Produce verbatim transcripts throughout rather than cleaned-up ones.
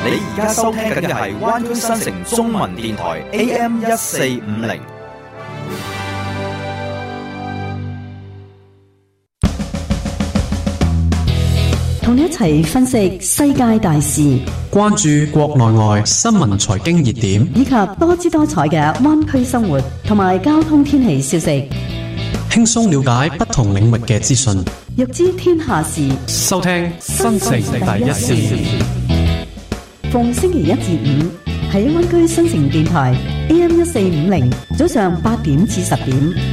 你而家收聽緊嘅係灣區新城中文電台 A M 一四五零。 同你一齊分析世界大事， 關注國內外新聞財經熱點， 以及多姿多彩嘅灣區生活同埋交通天氣消息， 輕鬆了解不同領域嘅資訊， 欲知天下事。 收聽新城第一線。 逢星期一至五喺灣區新城電台 A M 一四五零，早上八點至十點。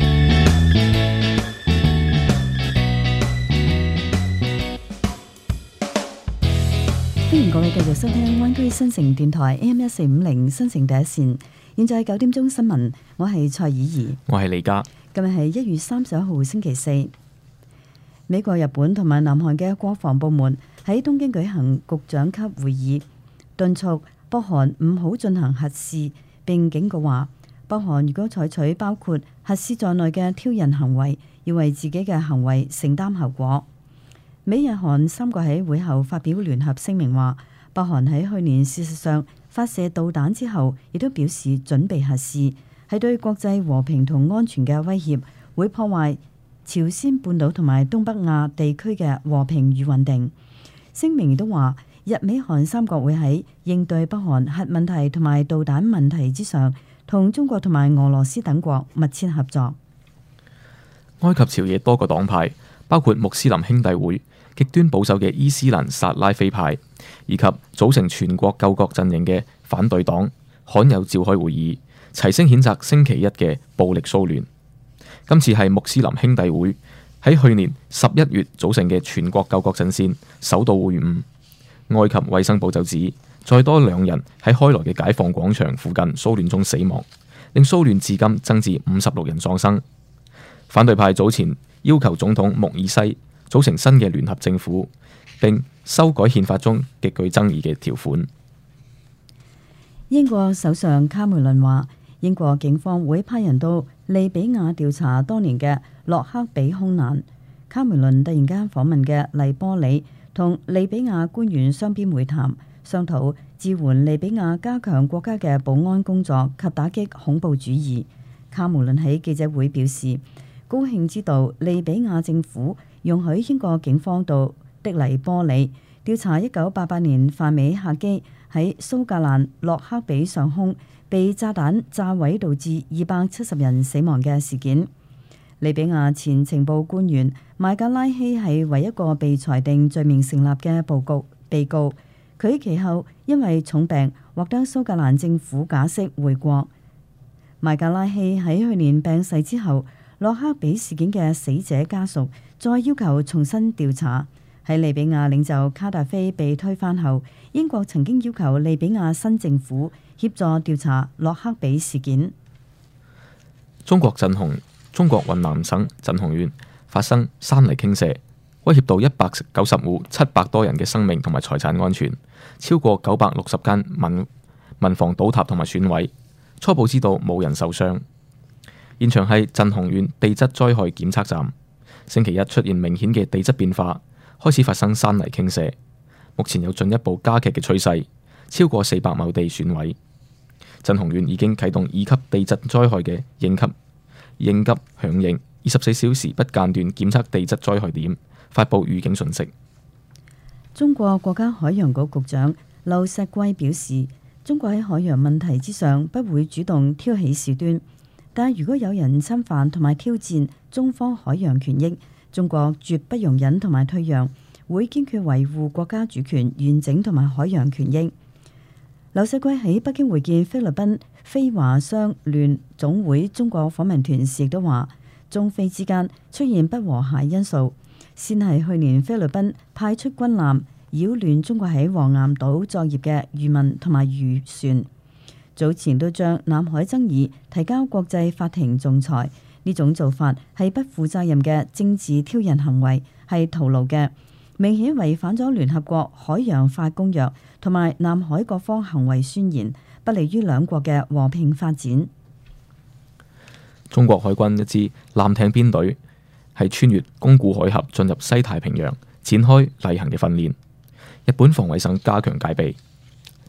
歡迎各位繼續收聽灣區新城電台 A M 一四五零新城第一線。現在九點鐘新聞，我係蔡以儀， 我係李嘉。 今日係一月三十一號星期四。美國、日本同埋南韓嘅國防部門喺東京舉行局長級會議，敦促北韓唔好進行核試，並警告話北韓如果採取包括核試在內嘅挑釁行為，要為自己嘅行為承擔後果。美日韓三國喺會後發表聯合聲明話，北韓喺去年事實上發射導彈之後，亦都表示準備核試，係對國際和平同安全嘅威脅，會破壞朝鮮半島同埋東北亞地區嘅和平與穩定。聲明亦都話，日美韓三國會喺應對北韓核問題同埋導彈問題之上，同中國同埋俄羅斯等國密切合作。 埃及朝野多個黨派，包括穆斯林兄弟會、極端保守嘅伊斯蘭薩拉菲派，以及組成全國救國陣營嘅反對黨，罕有召開會議，齊聲譴責星期一嘅暴力騷亂。今次係穆斯林兄弟會喺去年十一月組成嘅全國救國陣線首度會晤。埃及衛生部就指，再多兩人喺開羅嘅解放廣場附近騷亂中死亡，令騷亂至今增至五十六人喪生。反對派早前要求總統穆爾西組成新嘅聯合政府，並修改憲法中極具爭議嘅條款。 英國首相卡梅倫話，英國警方會派人到利比亞調查多年嘅洛克比空難。卡梅倫突然間訪問嘅黎波里同利比亞官員雙邊會談，商討支援利比亞加強國家嘅保安工作及打擊恐怖主義。卡梅倫喺記者會表示，高興知道利比亞政府容許英國警方到的黎波里調查一九八八年泛美客機喺蘇格蘭洛克比上空被炸彈炸毀導致二百七十人死亡嘅事件。利比亞前情報官員麥格拉希係唯一一個被裁定罪名成立嘅報告被告，佢其後因為重病獲得蘇格蘭政府假釋回國。麥格拉希喺去年病逝之後，洛克比事件嘅死者家屬再要求重新調查。喺利比亞領袖卡達菲被推翻後，英國曾經要求利比亞新政府協助調查洛克比事件。 中國鎮雄中國雲南省鎮雄縣發生山泥傾瀉，威脅到一百九十戶七百多人嘅生命同埋財產安全，超過九百六十間民民房倒塌同埋損毀。初步知道冇人受傷。現場係鎮雄縣地質災害檢測站，星期一出現明顯嘅地質變化，開始發生山泥傾瀉，目前有進一步加劇嘅趨勢，超過四百畝地損毀。鎮雄縣已經啟動二級地質災害嘅應急應急響應，二十四小時不間斷檢測地質災害點，發佈預警信息。 中國國家海洋局局長劉錫貴表示，中國喺海洋問題之上不會主動挑起事端。但如果有人侵犯同埋挑戰中方海洋權益，中國絕不容忍同埋退讓，會堅決維護國家主權完整同埋海洋權益。劉錫貴喺北京會見菲律賓非華商聯總會中國訪問團時亦都話，中菲之間出現不和諧因素，先係去年菲律賓派出軍艦擾亂中國喺黃岩島作業嘅漁民同埋漁船。早前都將南海爭議提交國際法庭仲裁，呢種做法係不負責任嘅政治挑釁行為，係徒勞嘅，明顯違反咗聯合國海洋法公約同埋南海各方行為宣言，不利於兩國嘅和平發展。 中國海軍一支艦艇編隊係穿越宮古海峽進入西太平洋，展開例行嘅訓練。日本防衛省加強戒備。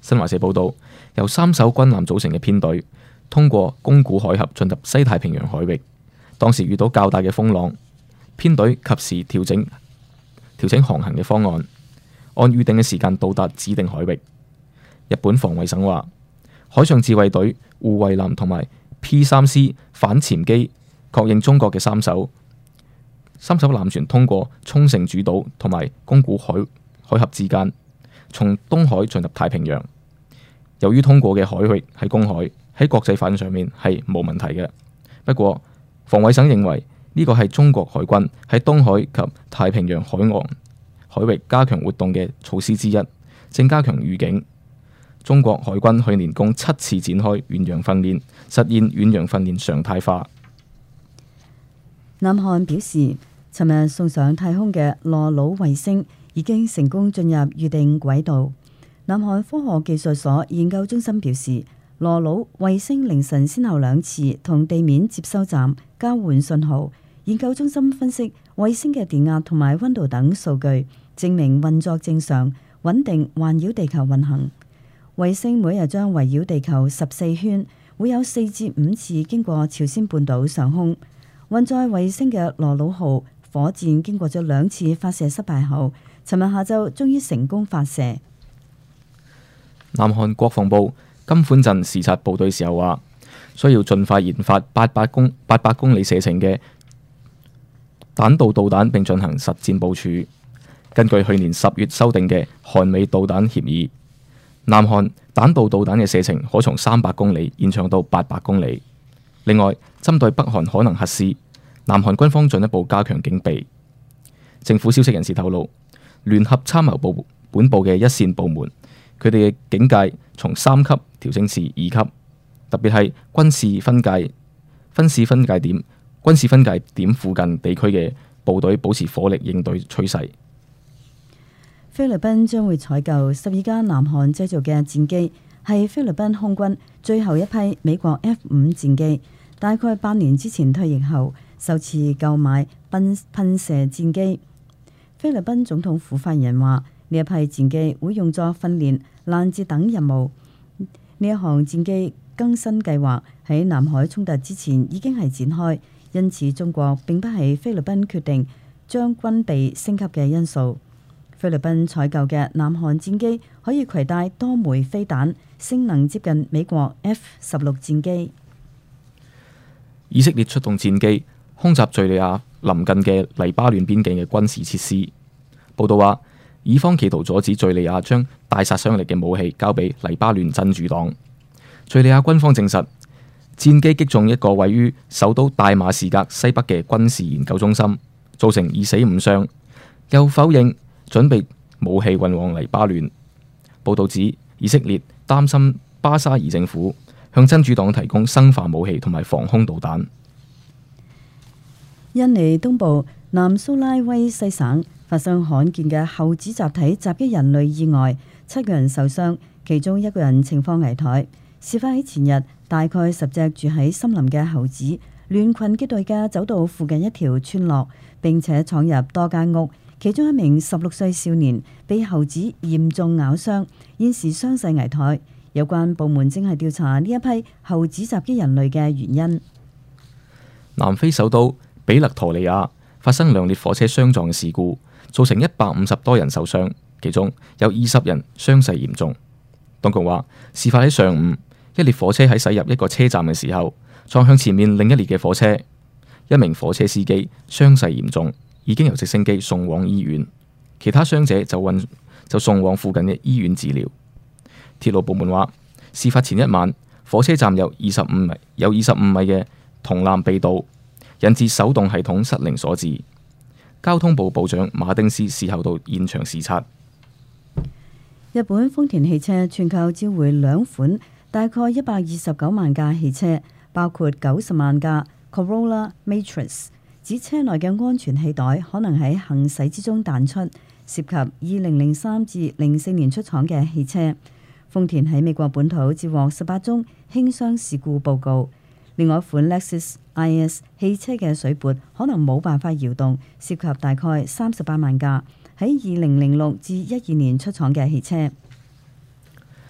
新華社報道，由三艘軍艦組成嘅編隊通過宮古海峽進入西太平洋海域，當時遇到較大嘅風浪，編隊及時調整調整航行嘅方案，按預定嘅時間到達指定海域。日本防衛省話，海上自衛隊護衛艦同埋 P 三 C 反潛機確認中國嘅三艘三艘艦船通過沖繩主島同埋宮古海海峽之間，從東海進入太平洋。由於通過嘅海域係公海，喺國際法上面係冇問題嘅。不過，防衛省認為呢個係中國海軍喺東海及太平洋海岸海域加強活動嘅措施之一，正加強預警。中國海軍去年共七次展開遠洋訓練，實現遠洋訓練常態化。 南韓表示，尋日送上太空嘅羅魯衛星已經成功進入預定軌道。南韓科學技術所研究中心表示，羅魯衛星凌晨先後兩次同地面接收站交換信號。研究中心分析衛星嘅電壓同埋溫度等數據，證明運作正常，穩定環繞地球運行。衛星每日將圍繞地球十四圈，會有四至五次經過朝鮮半島上空。運載衛星嘅羅魯號火箭經過咗兩次發射失敗後，尋日下晝終於成功發射。 南韓國防部金寬鎮視察部隊時候話，需要盡快研發八百公八百公里射程嘅彈道導彈，並進行實戰部署。根據去年十月修訂嘅韓美導彈協議，南韓彈道導彈嘅射程可從三百公里延長到八百公里。另外，針對北韓可能核試，南韓軍方進一步加強警備。政府消息人士透露，聯合參謀部本部嘅一線部門，佢哋嘅警戒從三級調整至二級，特別係軍事分界、軍事分界點、軍事分界點附近地區嘅部隊保持火力應對趨勢。 菲律賓將會採購十二架南韓製造嘅戰機，係菲律賓空軍最後一批美國 F 五戰機，大概八年之前退役後首次購買噴噴射戰機。菲律賓總統府發言人話，呢一批戰機會用作訓練、攔截等任務。呢一項戰機更新計劃喺南海衝突之前已經係展開，因此中國並不係菲律賓決定將軍備升級嘅因素。菲律賓採購嘅南韓戰機可以攜帶多枚飛彈，性能接近美國 F 十六戰機。 以色列出動戰機空襲敘利亞鄰近嘅黎巴嫩邊境嘅軍事設施。報道話，以方企圖阻止敘利亞將大殺傷力嘅武器交俾黎巴嫩真主黨。敘利亞軍方證實，戰機擊中一個位於首都大馬士革西北嘅軍事研究中心，造成二死五傷，又否認準備武器運往黎巴嫩。報道指，以色列擔心巴沙爾政府向真主黨提供生化武器同埋防空導彈。 印尼東部南蘇拉威西省發生罕見嘅猴子集體襲擊人類意外，七個人受傷，其中一個人情況危殆。事發喺前日，大概十隻住喺森林嘅猴子亂群結隊嘅走到附近一條村落，並且闖入多間屋。其中一名十六歲少年被猴子嚴重咬傷，現時傷勢危殆。有關部門正係調查呢一批猴子襲擊人類嘅原因。 南非首都比勒陀利亞發生兩列火車相撞嘅事故，造成一百五十多人受傷，其中有二十人傷勢嚴重。當局話，事發喺上午，一列火車喺駛入一個車站嘅時候，撞向前面另一列嘅火車，一名火車司機傷勢嚴重，已經由直升機送往醫院，其他傷者就運就送往附近嘅醫院治療。鐵路部門話，事發前一晚，火車站有二十五米有二十五米嘅銅纜被盜，引致手動系統失靈所致。交通部部長馬丁斯事後到現場視察。 日本豐田汽車全球召回兩款大概一百二十九萬架汽車，包括九十萬架 Corolla Matrix。指車內嘅安全氣袋可能喺行駛之中彈出，涉及二零零三至零四年出廠嘅汽車。豐田喺美國本土接獲十八宗輕傷事故報告。另外一款 Lexus I S 汽車嘅水撥可能冇辦法搖動，涉及大概三十八萬架喺二零零六至一二年出廠嘅汽車。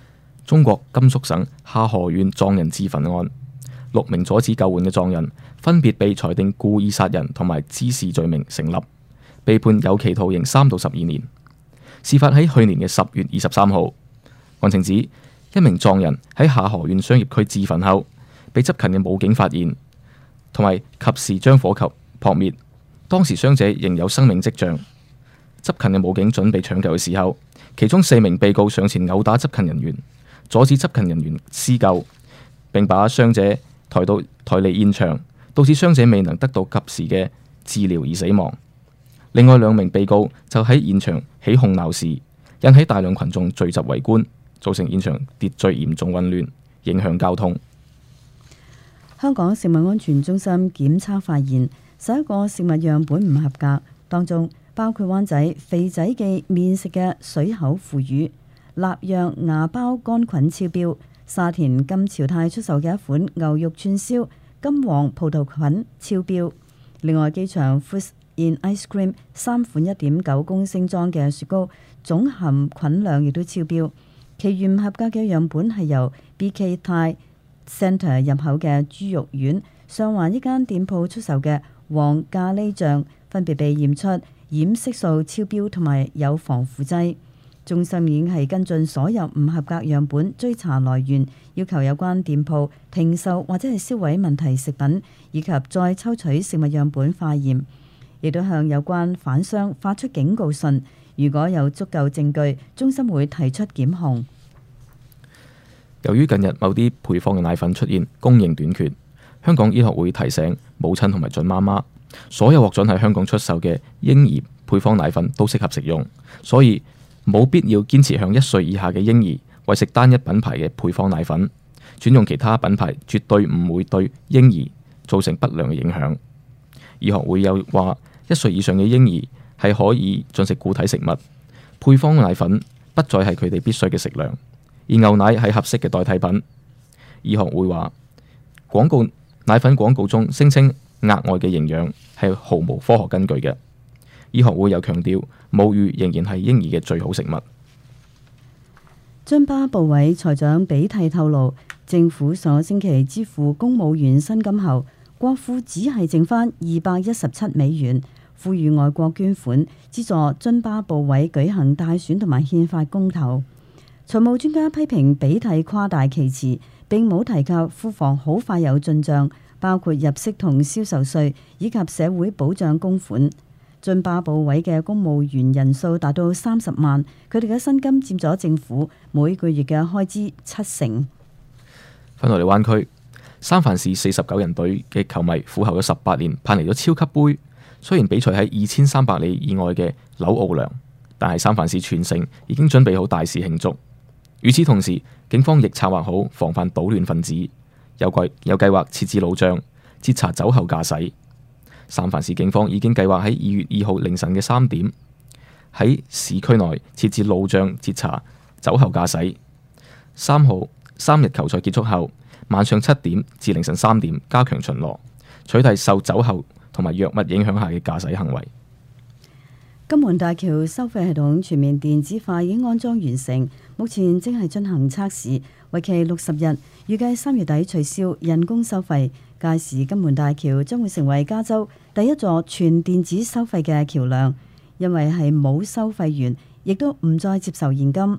中國甘肅省下河縣藏人自焚案，六名阻止救援嘅藏人分別被裁定故意殺人同埋滋事罪名成立，被判有期徒刑三到十二年。事發喺去年嘅十月二十三號。案情指一名藏人喺下河縣商業區自焚後，被執勤嘅武警發現，同埋及時將火球撲滅。當時傷者仍有生命跡象，執勤嘅武警準備搶救嘅時候，其中四名被告上前毆打執勤人員，阻止執勤人員施救，並把傷者抬到抬離現場，導致傷者未能得到及時嘅治療而死亡。另外兩名被告就喺現場起哄鬧事，引起大量群眾聚集圍觀，造成現場秩序嚴重混亂，影響交通。 香港食物安全中心檢測發現，十一個食物樣本唔合格，當中包括灣仔肥仔記麵食嘅水口腐乳、臘釀芽包桿菌超標，沙田金朝泰出售嘅一款牛肉串燒金黃葡萄菌超標。另外，機場 Foods in Ice Cream 三款一點九公升裝嘅雪糕總含菌量亦都超標。其餘唔合格嘅樣本係由 B K Thai Centre 入口嘅豬肉丸、上環一間店鋪出售嘅黃咖喱醬，分別被驗出染色素超標同埋有防腐劑。中心已經係跟進所有唔合格樣本，追查來源，要求有關店鋪停售或者係銷毀問題食品，以及再抽取食物樣本化驗，亦都向有關販商發出警告信。如果有足夠證據，中心會提出檢控。 由於近日某啲配方嘅奶粉出現供應短缺，香港醫學會提醒母親同埋準媽媽，所有獲准喺香港出售嘅嬰兒配方奶粉都適合食用，所以冇必要堅持向一歲以下嘅嬰兒餵食單一品牌嘅配方奶粉，轉用其他品牌絕對唔會對嬰兒造成不良嘅影響。醫學會又話，一歲以上嘅嬰兒係可以進食固體食物，配方奶粉不再係佢哋必須嘅食糧，而牛奶係合適嘅代替品。醫學會話，廣告奶粉廣告中聲稱額外嘅營養係毫無科學根據嘅。醫學會又強調，母乳仍然係嬰兒嘅最好食物。 津巴布韋財長比蒂透露，政府上個星期支付公務員薪金後，國庫只係剩翻二百一十七美元，呼籲外國捐款資助津巴布韋舉行大選同埋憲法公投。財務專家批評比蒂誇大其詞，並冇提及庫房好快有進帳，包括入息同銷售稅以及社會保障公款。津巴布韋嘅公務員人數達到三十萬，佢哋嘅薪金佔咗政府每個月嘅開支七成。 翻到嚟灣區，三藩市四十九人隊嘅球迷苦候咗十八年，盼嚟咗超級杯。雖然比賽喺二千三百里以外嘅紐奧良，但係三藩市全城已經準備好大肆慶祝。與此同時，警方亦策劃好防範搗亂分子，有計有計劃設置路障，截查酒後駕駛。三藩市警方已經計劃喺二月二號凌晨嘅三點喺市區內設置路障，截查酒後駕駛。三號三日球賽結束後，晚上七點至凌晨三點加強巡邏，取締受酒後同埋藥物影響下嘅駕駛行為。 金門大橋收費系統全面電子化已經安裝完成，目前正係進行測試，為期六十日，預計三月底取消人工收費。屆時金門大橋將會成為加州第一座全電子收費嘅橋梁，因為係冇收費員，亦都唔再接受現金。二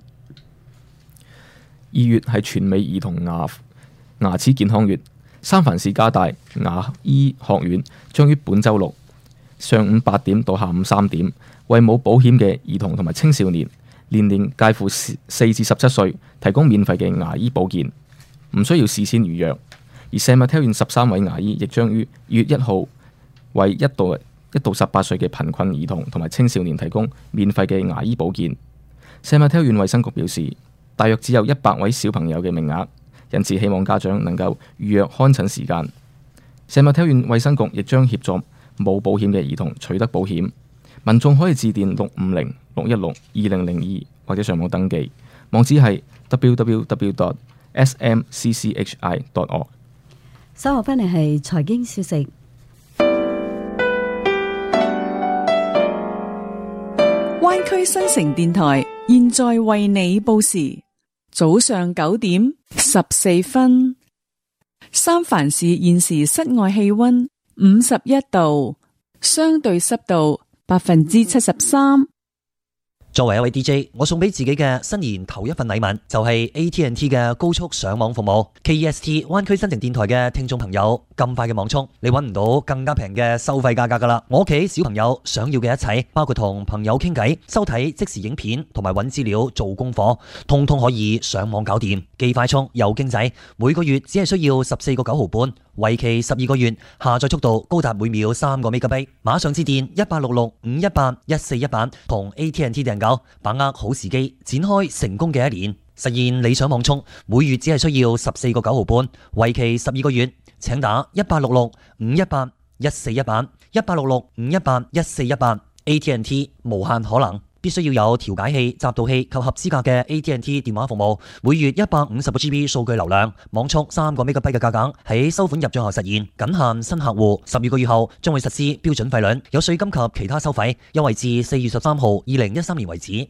月係全美兒童牙牙齒健康月，三藩市加大牙醫學院將於本週六上午八點到下午三點，為冇保險嘅兒童同埋青少年，年齡介乎四至十七歲，提供免費嘅牙醫保健，唔需要事先預約。而聖馬挑縣十三位牙醫亦將於二月一號為一到一到十八歲嘅貧困兒童同埋青少年提供免費嘅牙醫保健。聖馬挑縣衛生局表示，大約只有一百位小朋友嘅名額，因此希望家長能夠預約看診時間。聖馬挑縣衛生局亦將協助冇保險嘅兒童取得保險，民眾可以致電六五零六一六二零零二或者上網登記，網址係 w w w dot s m c c h i dot org。 稍後翻嚟係財經消息。 灣區新城電台現在為你報時， 早上九點十四分，三藩市現時室外氣溫五十一度，相對濕度百分之七十三。 作為一位 D J， 我送俾自己嘅新年頭一份禮物就係 A T and T 嘅高速上網服務。K E S T 灣區新城電台嘅聽眾朋友，咁快嘅網速，你揾唔到更加平嘅收費價格噶啦！我屋企小朋友想要嘅一切，包括同朋友傾偈、收睇即時影片同埋揾資料做功課，通通可以上網搞掂，既快速又經濟。每個月只係需要十四個九毫半，為期十二個月，下載速度高達每秒三個 Megabit。馬上致電一八六六五一八一四一八同 A T and T 訂購，把握好時機，展開成功嘅一年，實現理想網速。每月只係需要十四個九毫半，為期十二個月。請打一八六六五一八一四一八一八六六五一八一四一八。A T and T 無限可能，必須要有調解器、集導器及合資格嘅 A T and T 電話服務。每月一百五十個 G B 數據流量，網速三個 Megabit 嘅價格喺收款入賬後實現，僅限新客戶。十二個月後將會實施標準費率，有稅金及其他收費，優惠至四月十三號二零一三年為止。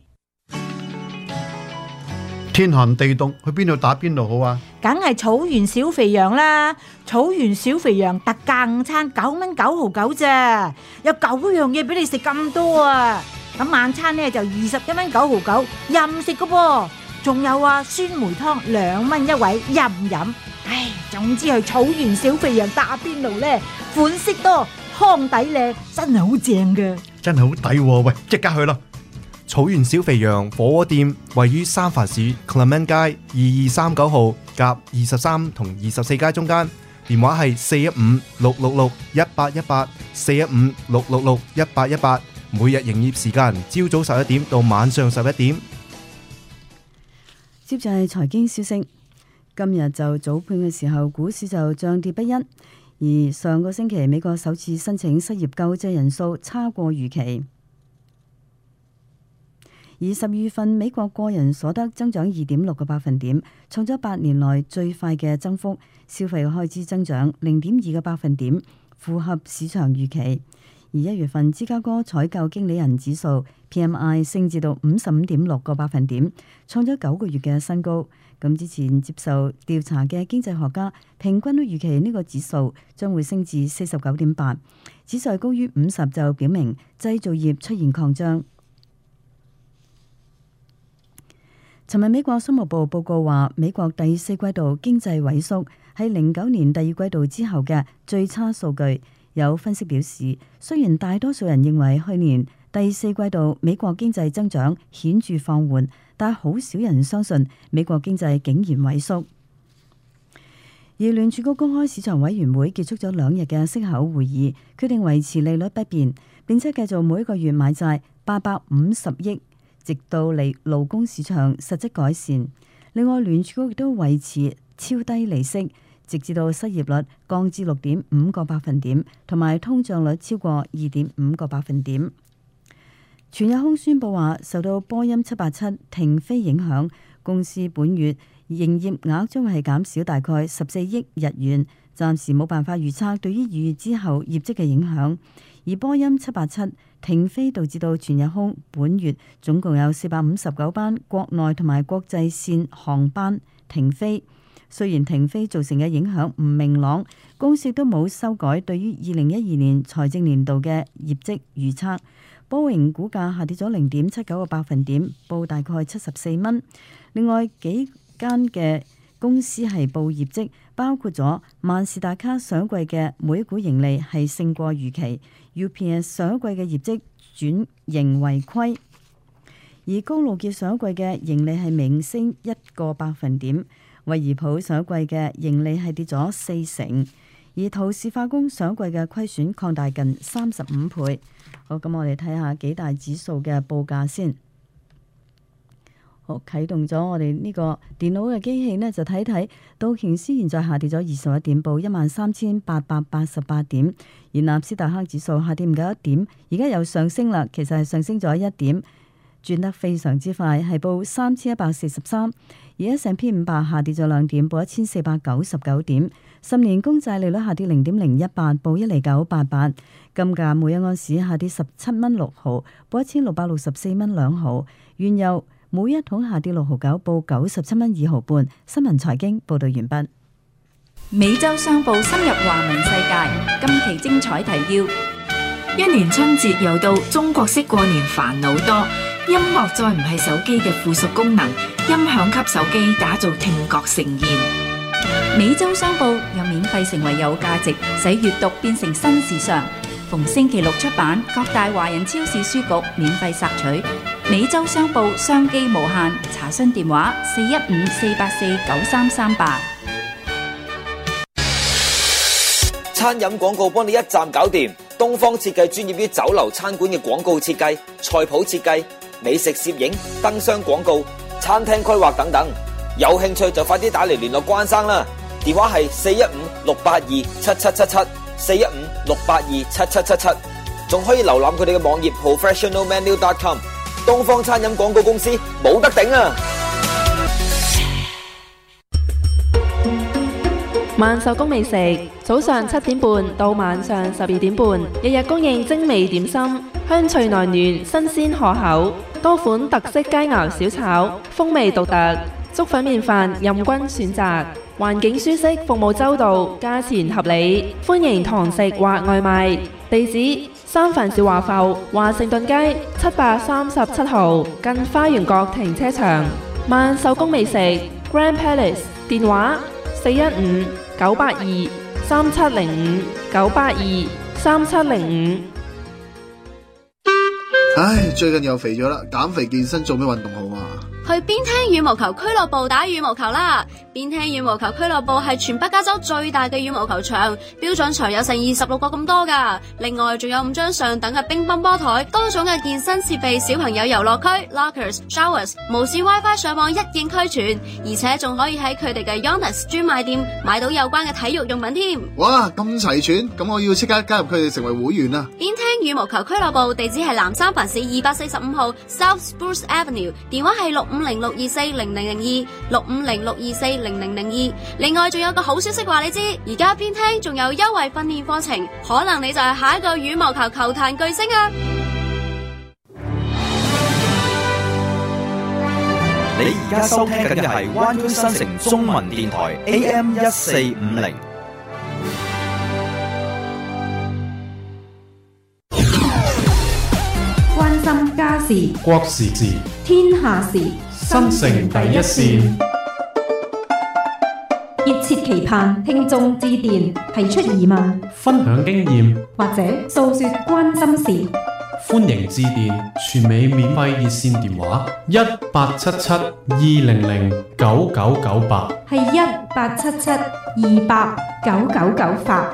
天寒地凍，去邊度打邊爐好啊？ 梗係草原小肥羊啦！草原小肥羊特價午餐九蚊九毫九咋，有九樣嘢俾你食咁多啊！咁晚餐呢就二十一蚊九毫九，任食噶噃。仲有啊，酸梅湯兩蚊一位，任飲。唉，總之去草原小肥羊打邊爐呢，款式多，湯底靚，真係好正噶。 真係好抵喎！喂，即刻去咯！ 草原小肥羊火鍋店位於三藩市 Clement 街二二三九號夾二十三同二十四街中間，電話係四一五六六六一八一八，四一五六六六一八一八。每日營業時間朝早十一點到晚上十一點。 接住係財經消息，今日就早盤嘅時候，股市就漲跌不一，而上個星期美國首次申請失業救濟人數差過預期。而十月份美國個人所得增長二點六個百分點，創咗八年來最快嘅增幅。消費開支增長零點二個百分點，符合市場預期。而一月份芝加哥採購經理人指數 P M I 升至到五十五點六個百分點，創咗九個月嘅新高。咁之前接受調查嘅經濟學家平均都預期呢個指數將會升至四十九點八，指數高於五十就表明製造業出現擴張。尋日美國商務部報告話，美國第四季度經濟萎縮係零九年第二季度之後嘅最差數據。有分析表示，雖然大多數人認為去年第四季度美國經濟增長顯著放緩，但好少人相信美國經濟竟然萎縮。而聯儲局公開市場委員會結束咗兩日嘅息口會議，決定維持利率不變，並且繼續每一個月買債八百五十億，直到嚟勞工市場實質改善。另外，聯儲局亦都維持超低利息，直至到失業率降至六點五個百分點，同埋通脹率超過二點五個百分點。全日空宣布話，受到波音七八七停飛影響，公司本月營業額將會係減少大概十四億日元，暫時冇辦法預測對於二月之後業績嘅影響。而波音七八七停飛導致到全日空本月總共有四百五十九班國內同埋國際線航班停飛。雖然停飛造成嘅影響唔明朗，公司都冇修改對於二零一二年財政年度嘅業績預測。波音股價下跌咗零點七九個百分點，報大概七十四蚊。另外幾間嘅公司係報業績，包括咗萬事達卡上一季嘅每股盈利係勝過預期 ，U P S 上一季嘅業績轉盈為虧，而高露潔上一季嘅盈利係微升一個百分點。惠而浦上一季嘅盈利係跌咗四成，而陶氏化工上一季嘅虧損擴大近三十五倍。好，咁我哋睇下幾大指數嘅報價先。好，啟動咗我哋呢個電腦嘅機器呢，就睇睇道瓊斯現在下跌咗二十一點，報一萬三千八百八十八點，而納斯達克指數下跌唔夠一點，而家又上升啦，其實係上升咗一點。轉得非常之快，係報三千一百四十三，而 S and P 五百下跌咗兩點，報一千四百九十九點。十年公債利率下跌零點零一八，報一厘九八八。金價每一盎司下跌十七蚊六毫，報一千六百六十四蚊兩毫。原油每一桶下跌六毫九，報九十七蚊二毫半。新聞財經報道完畢。 美洲商報深入華文世界，今期精彩提要：一年春節又到，中國式過年煩惱多，音樂再唔係手機嘅附屬功能，音響級手機打造聽覺盛宴。美洲商報又免費成為有價值，使閱讀變成新時尚。逢星期六出版，各大華人超市書局免費索取。美洲商報，商機無限，查詢電話四一五四八四九三三八。 餐飲廣告幫你一站搞掂，東方設計專業於酒樓餐館嘅廣告設計、菜譜設計、美食攝影、燈箱廣告、餐廳規劃等等。有興趣就快啲打嚟聯絡關生啦，電話係四一五六八二七七七七，四一五六八二七七七七，仲可以瀏覽佢哋嘅網頁 professional menu dot com。東方餐飲廣告公司冇得頂啊！ 慢手工美食，早上七點半到晚上十二點半，日日供應精美點心，香脆內暖，新鮮可口，多款特色佳肴小炒，風味獨特，粥粉麵飯任君選擇，環境舒適，服務周到，價錢合理，歡迎堂食或外賣。地址：三藩市華埠華盛頓街七百三十七號，近花園角停車場。慢手工美食 Grand Palace， 電話四一五九八二三七零五九八二三七零五。 唉，最近又肥咗啦，減肥健身做咩運動好啊？ 去邊聽羽毛球俱樂部打羽毛球啦！邊聽羽毛球俱樂部係全北加州最大嘅羽毛球場，標準場有成二十六個咁多噶。另外仲有五張上等嘅乒乓波台，多種嘅健身設備，小朋友遊樂區、lockers、showers， 無線 WiFi 上網一應俱全，而且仲可以喺佢哋嘅 Yonex 專賣店買到有關嘅體育用品添。 哇，咁齊全，咁我要即刻加入佢哋成為會員啦！ 邊聽羽毛球俱樂部地址係南三藩市二百四十五號 South Spruce Avenue， 電話係六五零六二四零零零二六五零六二四零零零二。另外仲有個好消息話你知，而家邊聽仲有優惠訓練課程，可能你就係下一個羽毛球球壇巨星啊！ 你而家收聽緊嘅係灣區新城中文電台 A M 一四五零。 關心家事、 國時事、 天下事， 新城第一線。 熱切期盼聽眾致電，提出疑問、 分享經驗或者訴說關心事。 歡迎致電全美免費熱線電話一八七七二零零九九九八， 係一八七七二八九九九八。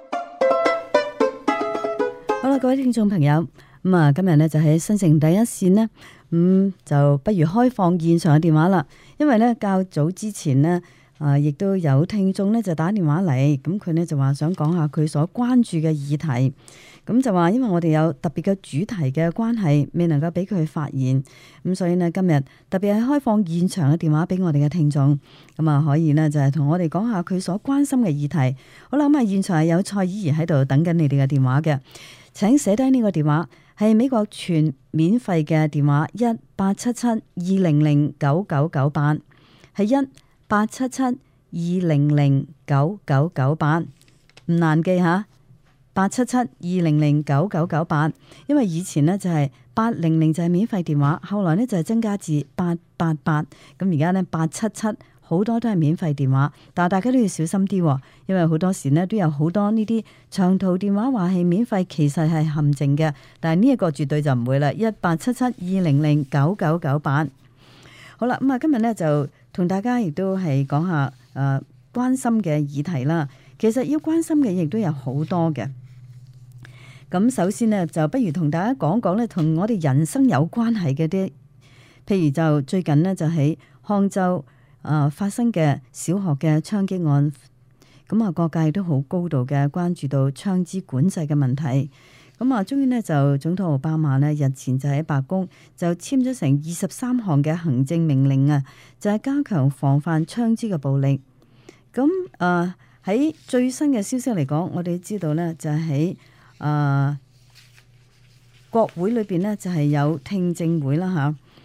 好啦，各位聽眾朋友，咁啊，今日呢就喺新城第一線呢，咁就不如開放現場嘅電話啦。因為呢較早之前呢，啊，亦都有聽眾呢就打電話嚟，咁佢呢就話想講下佢所關注嘅議題。咁就話因為我哋有特別嘅主題嘅關係，未能夠俾佢發言，咁所以呢，今日特別係開放現場嘅電話俾我哋嘅聽眾，咁啊可以呢就係同我哋講下佢所關心嘅議題。好啦，咁啊現場係有蔡依然喺度等緊你哋嘅電話嘅，請寫低呢個電話係美國全免費嘅電話一八七七二零零九九九八，係一八七七二零零九九九八，唔難記吓。八七七二零零九九九八，因為以前呢就係八零零就係免費電話，後來呢就係增加至八八八，咁而家呢八七七好多都係免費電話，但係大家都要小心啲，因為好多時呢都有好多呢啲長途電話話係免費，其實係陷阱嘅，但係呢一個絕對就唔會啦，一八七七二零零九九九八。好啦，咁啊今日呢就同大家亦都係講下誒、呃、關心嘅議題啦。其實要關心嘅亦都有好多嘅。咁首先呢，就不如同大家講講咧，同我哋人生有關係嘅啲，譬如就最近呢，就喺康州啊、呃、發生嘅小學嘅槍擊案，咁啊各界都好高度嘅關注到槍支管制嘅問題。咁啊，終於呢，就總統奧巴馬呢日前就喺白宮就簽咗成二十三項嘅行政命令啊，就係、是、加強防範槍支嘅暴力。咁啊喺最新嘅消息嚟講，我哋知道呢，就係喺誒、uh, 國會裏邊呢，就係有聽證會啦嚇，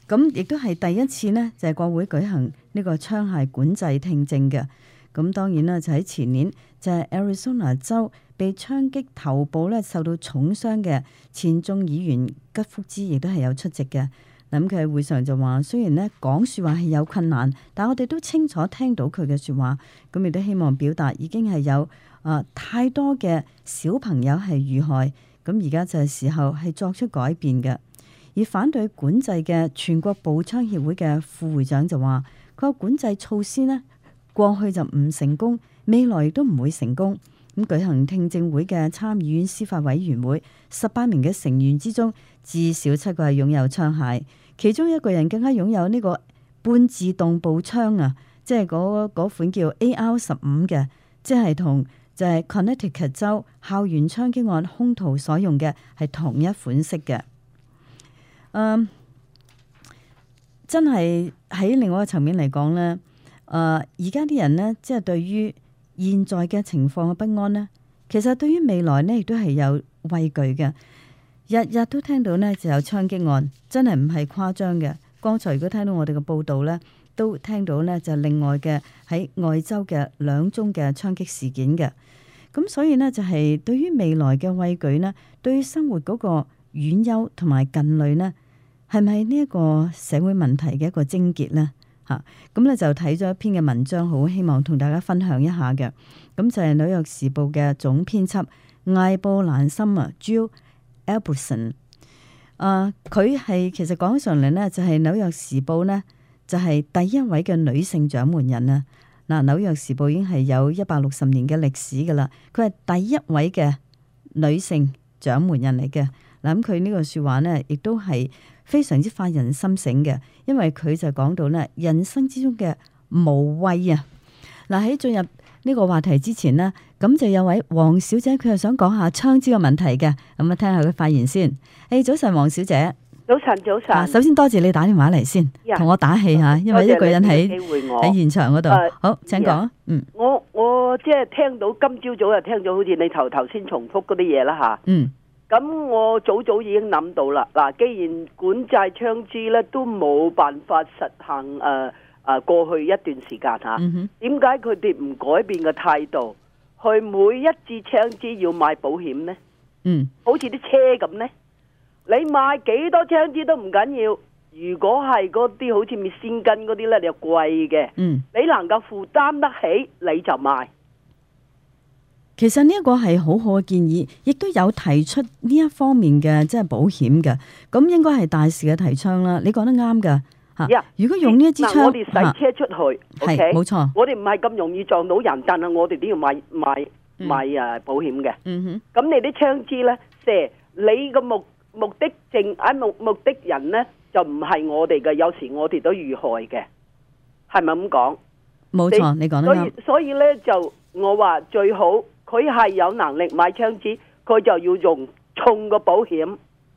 咁亦都係第一次呢，就係國會舉行呢個槍械管制聽證嘅。咁當然啦，就喺前年就係 Arizona 州被槍擊頭部咧受到重傷嘅前眾議員吉福茲，亦都係有出席嘅。咁佢喺會上就話，雖然咧講説話係有困難，但我哋都清楚聽到佢嘅説話。咁亦都希望表達已經係有啊、呃、太多嘅小朋友係遇害，咁而家就係時候係作出改變嘅。而反對管制嘅全國步槍協會嘅副會長就話，佢個管制措施呢過去就唔成功，未來亦都唔會成功。咁舉行聽證會嘅參議院司法委員會十八名嘅成員之中，至少七個係擁有槍械，其中一個人更加擁有呢個半自動步槍啊，即係嗰嗰款叫 A R 十五嘅，即係同就係 Connecticut 州校園槍擊案兇徒所用嘅係同一款式嘅。嗯，真係喺另外一個層面嚟講呢，誒而家啲人呢，即係對於現在嘅情況嘅不安呢，其實對於未來呢亦都係有畏懼嘅。日日都聽到呢就有槍擊案，真係唔係誇張嘅。剛才如果聽到我哋嘅報道呢，都聽到呢就另外嘅喺外州嘅兩宗嘅槍擊事件嘅。咁所以呢，就係對於未來嘅畏懼呢，對於生活嗰個遠憂同埋近慮呢，係咪呢一個社會問題嘅一個症結呢？嚇，咁咧就睇咗一篇嘅文章，好希望同大家分享一下嘅。咁就係紐約時報嘅總編輯艾布蘭森啊 ，Jill Albertson。啊，佢係其實講上嚟呢，就係紐約時報呢，就係第一位嘅女性掌門人啊。嗱，紐約時報已經係有一百六十年嘅歷史噶啦，佢係第一位嘅女性掌門人嚟嘅。嗱，咁佢呢個説話呢，亦都係非常之發人心醒嘅，因為佢就講到呢人生之中嘅無畏啊！嗱，喺進入呢個話題之前呢，咁就有位黃小姐，佢係想講下槍支嘅問題嘅，咁啊聽下佢發言先。誒，早晨，黃小姐。 早晨，早晨。啊， 首先多謝你打電話嚟先，同我打氣嚇，因為一個人喺喺現場嗰度。好，請講。嗯。 我我即係聽到今朝早就聽咗，好似你頭頭先重複嗰啲嘢啦嚇。 嗯。 咁我早早已經諗到啦，嗱，既然管制槍支咧都冇辦法實行，誒、呃、誒、呃、過去一段時間嚇，點解佢哋唔改變嘅態度，去每一支槍支要買保險呢？ 嗯， 好似啲車咁呢，你買幾多槍支都唔緊要，如果係嗰啲好似滅先根嗰啲咧，你又貴嘅， 嗯， 你能夠負擔得起你就買。 其實呢一個係好好嘅建議，亦都有提出呢一方面嘅即係保險嘅，咁應該係大肆嘅提倡啦。你講得啱㗎嚇。 Yeah, 如果用呢一支槍， 我哋洗車出去， 係冇錯。 我哋唔係咁容易撞到人，但係我哋都要買買買誒保險嘅。 嗯哼。 咁你啲槍支咧，射你個目目的淨喺目目的人咧，就唔係我哋嘅，有時我哋都遇害嘅，係咪咁講？ 冇錯，你講得啱。 所以所以咧就我話最好。佢係有能力買槍支，佢就要用重個保險，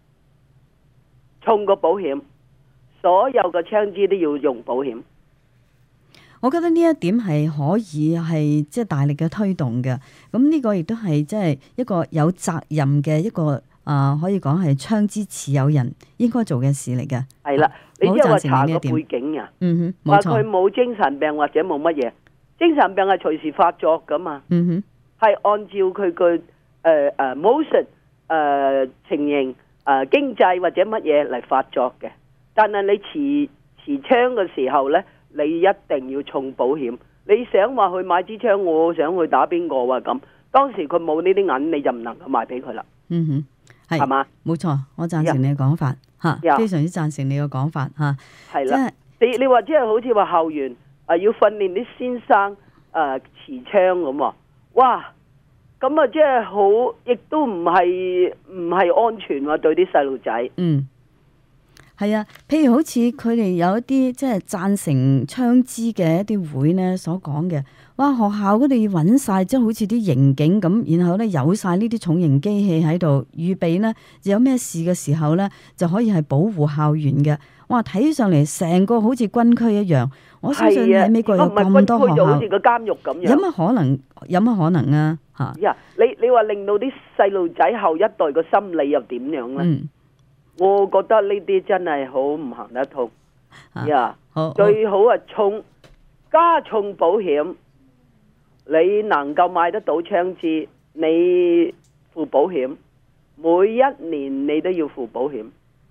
重個保險，所有嘅槍支都要用保險。 我覺得呢一點係可以係即係大力嘅推動嘅。咁呢個亦都係即係一個有責任嘅一個啊、呃，可以講係槍支持有人應該做嘅事嚟嘅。係啦， 你即係話查個背景啊？ 嗯哼，冇錯。 話佢冇精神病或者冇乜嘢，精神病係隨時發作噶嘛。 嗯哼。 係按照佢個誒誒 motion 誒情形誒、呃、經濟或者乜嘢嚟發作嘅，但係你持持槍嘅時候咧，你一定要重保險。你想話去買支槍，我想去打邊個啊咁？當時佢冇呢啲銀，你就唔能夠賣俾佢啦。 嗯哼，係係嘛？冇錯，我贊成你嘅講法嚇， yeah. 非常之贊成你嘅講法嚇。 係啦，你你話即係好似話校園誒、呃、要訓練啲先生誒、呃、持槍咁喎。哇！咁啊，即係好，亦都唔係唔係安全喎，對啲細路仔。 嗯，係啊，譬如好似佢哋有一啲即係贊成槍支嘅一啲會呢所講嘅，哇！學校嗰度要揾晒，即係好似啲刑警咁，然後咧有晒呢啲重型機器喺度預備呢，有咩事嘅時候呢，就可以係保護校園嘅。哇！睇上嚟成個好似軍區一樣。我相信喺美國有咁多學校， 就好似個監獄咁樣。 有乜可能？有乜可能啊？嚇！ 呀，你你話令到啲細路仔後一代個心理又點樣咧？ 嗯， 我覺得呢啲真係好唔行得通。 呀， 好最好啊重加重保險，你能夠買得到槍支，你付保險，每一年你都要付保險。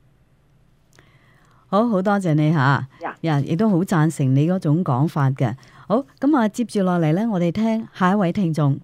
好好多謝你吓， 呀呀，亦都好贊成你嗰種講法嘅。好，咁啊，接住落嚟呢，我哋聽下一位聽眾，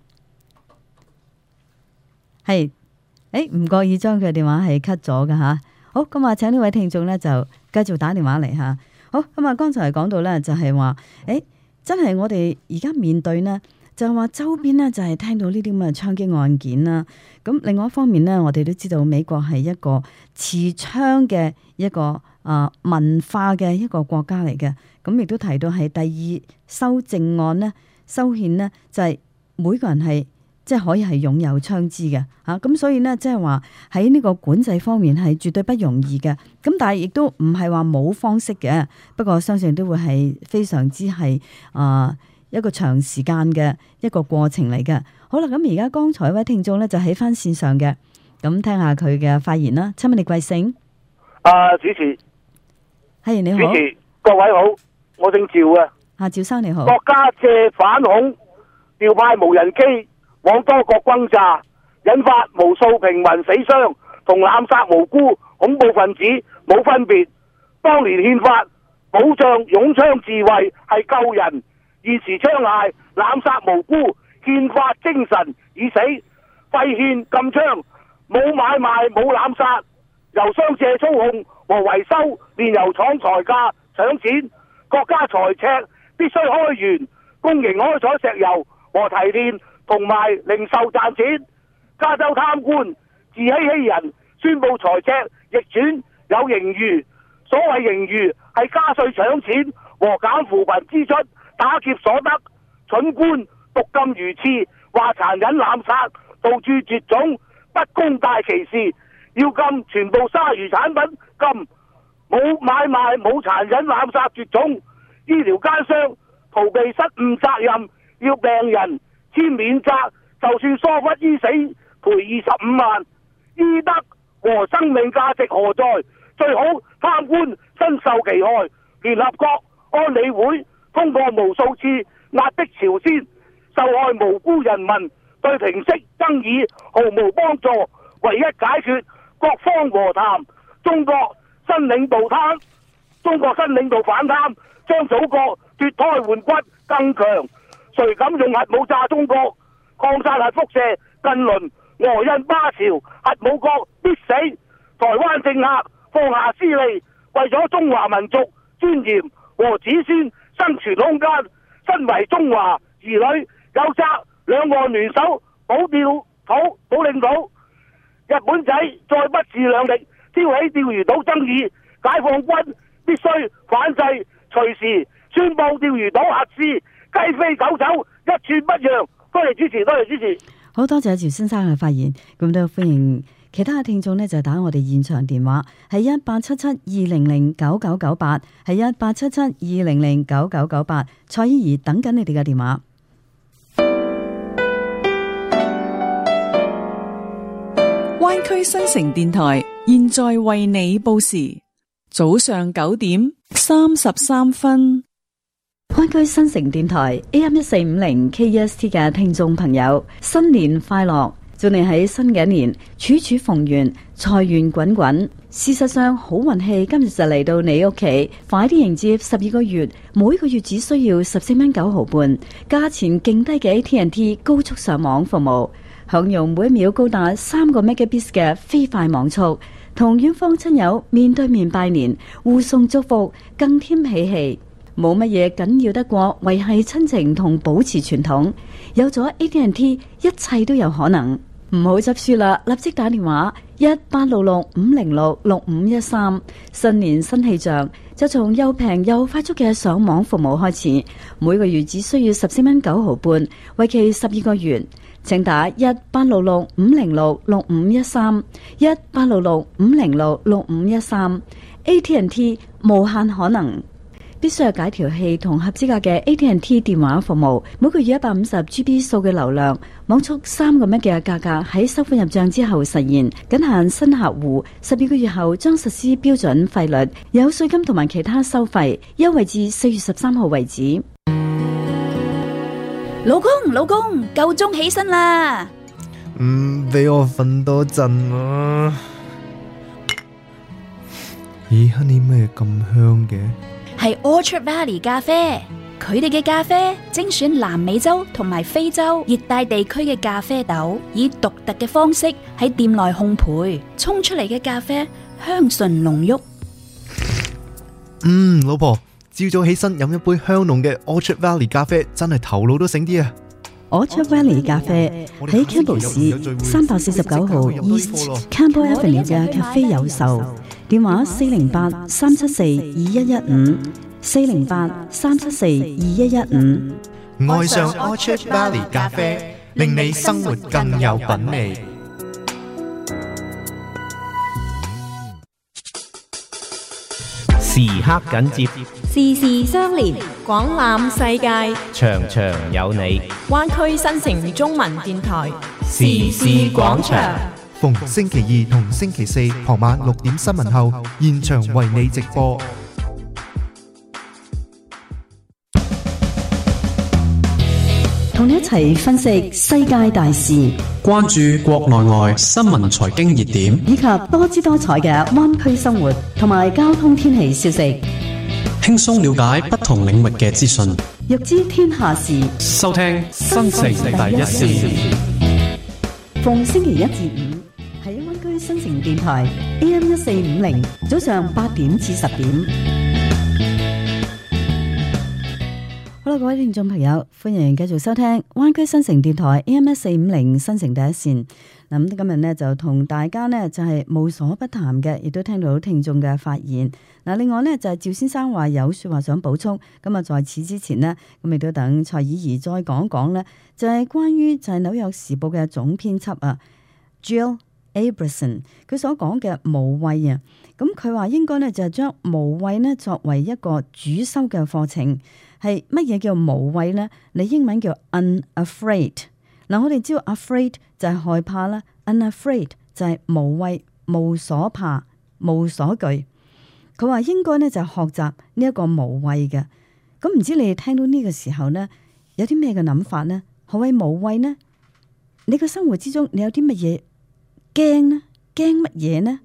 係，誒，唔覺意將佢電話係 cut 咗嘅吓。好，咁啊，請呢位聽眾呢就繼續打電話嚟吓。好，咁啊，剛才講到呢，就係話，誒，真係我哋而家面對呢，就係話周邊呢，就係聽到呢啲咁嘅槍擊案件啦。咁另外一方面呢，我哋都知道美國係一個持槍嘅一個啊文化嘅一個國家嚟嘅。咁亦都提到係第二修正案呢，修憲呢，就係每個人係即係可以係擁有槍支嘅嚇。咁所以呢，即係話喺呢個管制方面係絕對不容易嘅。咁但係亦都唔係話冇方式嘅，不過相信都會係非常之係啊一個長時間嘅一個過程嚟嘅。好啦，咁而家剛才一位聽眾咧就喺翻線上嘅，咁聽下佢嘅發言啦。請問你貴姓？ 啊，主持， 係你好， 主持各位好，我姓趙啊。 啊，趙生你好。 國家借反恐調派無人機往多國轟炸，引發無數平民死傷，同濫殺無辜恐怖分子冇分別。當年憲法保障擁槍自衛係救人，現時槍械濫殺無辜。憲法精神已死，廢憲禁槍，冇買賣冇濫殺，由商借操控和維修煉油廠裁價搶錢，國家財赤必須開源，公營開採石油和提煉同埋零售賺錢。加州貪官自欺欺人，宣布財赤逆轉有盈餘，所謂盈餘係加稅搶錢和減扶貧支出，打劫所得，蠢官。毒禁魚翅，話殘忍濫殺，導致絕種，不公大歧視，要禁全部鯊魚產品，禁冇買賣冇殘忍濫殺絕種，醫療奸商逃避失誤責任，要病人簽免責，就算疏忽醫死賠二十五萬，醫德和生命價值何在？最好貪官身受其害。聯合國安理會通過無數次壓迫朝鮮。受害無辜人民，對平息爭議毫無幫助，唯一解決各方和談。中國新領導貪，中國新領導反貪，將祖國脫胎換骨更強。誰敢用核武炸中國？擴散核輻射近鄰俄印巴朝，核武國必死。台灣政客放下私利，為咗中華民族尊嚴和子孫生存空間，身為中華兒女。有責兩岸聯手保釣土保領土，日本仔再不自量力挑起釣魚島爭議，解放軍必須反制，隨時宣布釣魚島核試，雞飛狗走，一寸不讓。多謝主持，多謝主持。 好多謝趙先生嘅發言，咁都歡迎其他嘅聽眾呢，就打我哋現場電話，係一八七七二零零九九九八，係一八七七二零零九九九八。蔡依儀等緊你哋嘅電話。 灣區新城電台現在為你報時，早上九點三十三分。 灣區新城電台 A M 一四五零 K E S T 嘅聽眾朋友，新年快樂！祝你喺新嘅一年處處逢源，財源滾滾。事實上，好運氣今日就嚟到你屋企，快啲迎接十二個月，每個月只需要十四蚊九毫半，價錢勁低嘅 A T and T 高速上網服務。享用每秒高達三個 megabits 嘅飛快網速，同遠方親友面對面拜年，互送祝福，更添喜氣。冇乜嘢緊要得過維繫親情同保持傳統。有咗 A T and T， 一切都有可能。唔好執輸啦，立即打電話一八六六五零六六五一三。新年新氣象，就從又平又快速嘅上網服務開始，每個月只需要十四蚊九毫半，為期十二個月。請打一八六六五零六六五一三，一八六六五零六六五一三。A T and T 無限可能。 必須有解調器同合資格嘅 A T and T 電話服務，每個月一百五十 G B 數據流量，網速三個 M 嘅價格喺收款入帳之後實現，僅限新客戶。十二個月後將實施標準費率，有稅金同埋其他收費，優惠至四月十三號為止。 老公，老公，夠鐘起身啦！ 唔俾我瞓多陣啊！咦，Honey咩咁香嘅？ 係 Orchard Valley 咖啡，佢哋嘅咖啡精選南美洲同埋非洲熱帶地區嘅咖啡豆，以獨特嘅方式喺店內烘焙，沖出嚟嘅咖啡香醇濃郁。 嗯，老婆，朝早起身飲一杯香濃嘅 Orchard Valley 咖啡，真係頭腦都醒啲啊 ！Orchard Valley 咖啡喺 Campbell 市三百四十九號 East Campbell Avenue 嘅咖啡有售，電話四零八三七四二一一五，四零八三七四二一一五。 愛上 Orchard Valley 咖啡，令你生活更有品味。 時刻緊接， 時時相連，廣覽世界， 場場有你。 灣區新城中文電台時事廣場， 逢星期二同星期四傍晚六點新聞後，現場為你直播。 同你一齊分析世界大事， 關注國內外新聞財經熱點， 以及多姿多彩嘅灣區生活同埋交通天氣消息， 輕鬆了解不同領域嘅資訊， 欲知天下事。 收聽新城第一線， 逢星期一至五喺灣區新城電台 A M 一四五零，早上八點至十點。好啦，各位聽眾朋友，歡迎繼續收聽灣區新城電台 A M 一四五零新城第一線。嗱，咁今日呢就同大家呢就係無所不談嘅，亦都聽到聽眾嘅發言。嗱，另外呢就係趙先生話有說話想補充，咁啊在此之前呢，咁亦都等蔡綺儀再講講呢，就係關於就係紐約時報嘅總編輯啊 Jill Abramson 佢所講嘅無畏啊，咁佢話應該呢就係將無畏呢作為一個主修嘅課程。係乜嘢叫無畏呢？你英文叫 unafraid。嗱，我哋知道 afraid 就係害怕啦 ，unafraid 就係無畏、無所怕、無所懼。佢話應該呢就係學習呢一個無畏嘅。咁唔知你哋聽到呢個時候呢，有啲咩嘅諗法呢？何謂無畏呢？你嘅生活之中，你有啲乜嘢驚呢？驚乜嘢呢？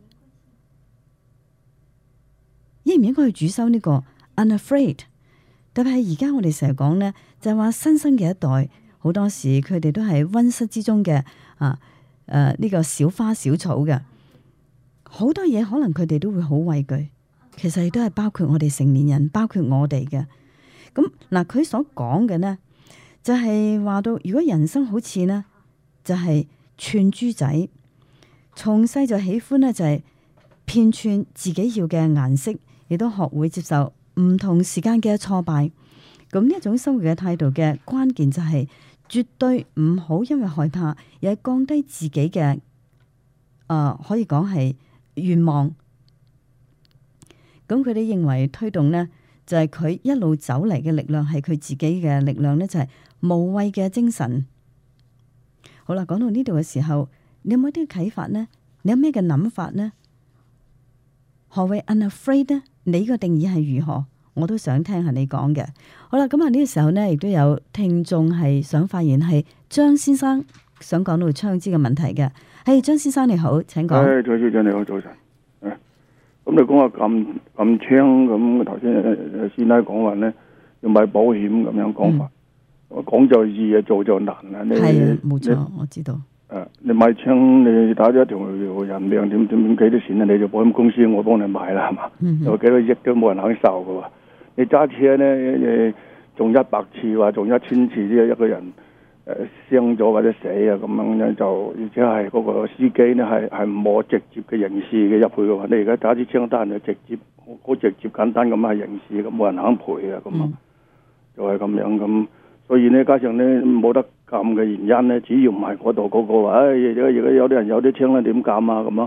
應唔應該去主修呢個 unafraid？特別係而家我哋成日講呢，就係話新生嘅一代，好多時佢哋都係溫室之中嘅啊誒呢個小花小草嘅，好多嘢可能佢哋都會好畏懼。其實亦都係包括我哋成年人，包括我哋嘅。咁嗱，佢所講嘅呢，就係話到，如果人生好似呢，就係串珠仔，從細就喜歡呢，就係片串自己要嘅顏色，亦都學會接受唔同時間嘅挫敗，咁呢一種生活嘅態度嘅關鍵就係絕對唔好因為害怕而係降低自己嘅，誒、呃、可以講係願望。咁佢哋認為推動呢，就係、是、佢一路走嚟嘅力量係佢自己嘅力量呢，就係、是、無畏嘅精神。好啦，講到呢度嘅時候，你有冇啲啟發呢？你有咩嘅諗法呢？何謂 unafraid 呢？你個定義係如何？我都想聽下你講嘅。好啦，咁啊呢個時候呢，亦都有聽眾係想發言，係張先生想講到槍支嘅問題嘅。係張先生你好，請講。 誒，蔡小姐你好，早晨。誒，咁你講下禁禁槍咁，頭先師奶講話咧要買保險咁樣講法，講、嗯、就易啊，做就難啊。你係冇錯，我知道。誒，你買槍，你打咗一條人命，點點點幾多錢啊？你就保險公司我幫你買啦，係嘛？有幾多億都冇人肯受噶喎。你揸車咧，誒中一百次或中一千次，即係一個人誒傷咗或者死啊咁樣咧，就而且係嗰個司機咧係係冇直接嘅刑事嘅入去嘅話，你而家打支槍單就直接好直接簡單咁係刑事，咁冇人肯賠啊咁啊，就係咁樣咁。所以呢，加上呢冇得禁嘅原因呢，主要唔係嗰度嗰個話，誒而家而家有啲人有啲槍咧點禁啊咁啊，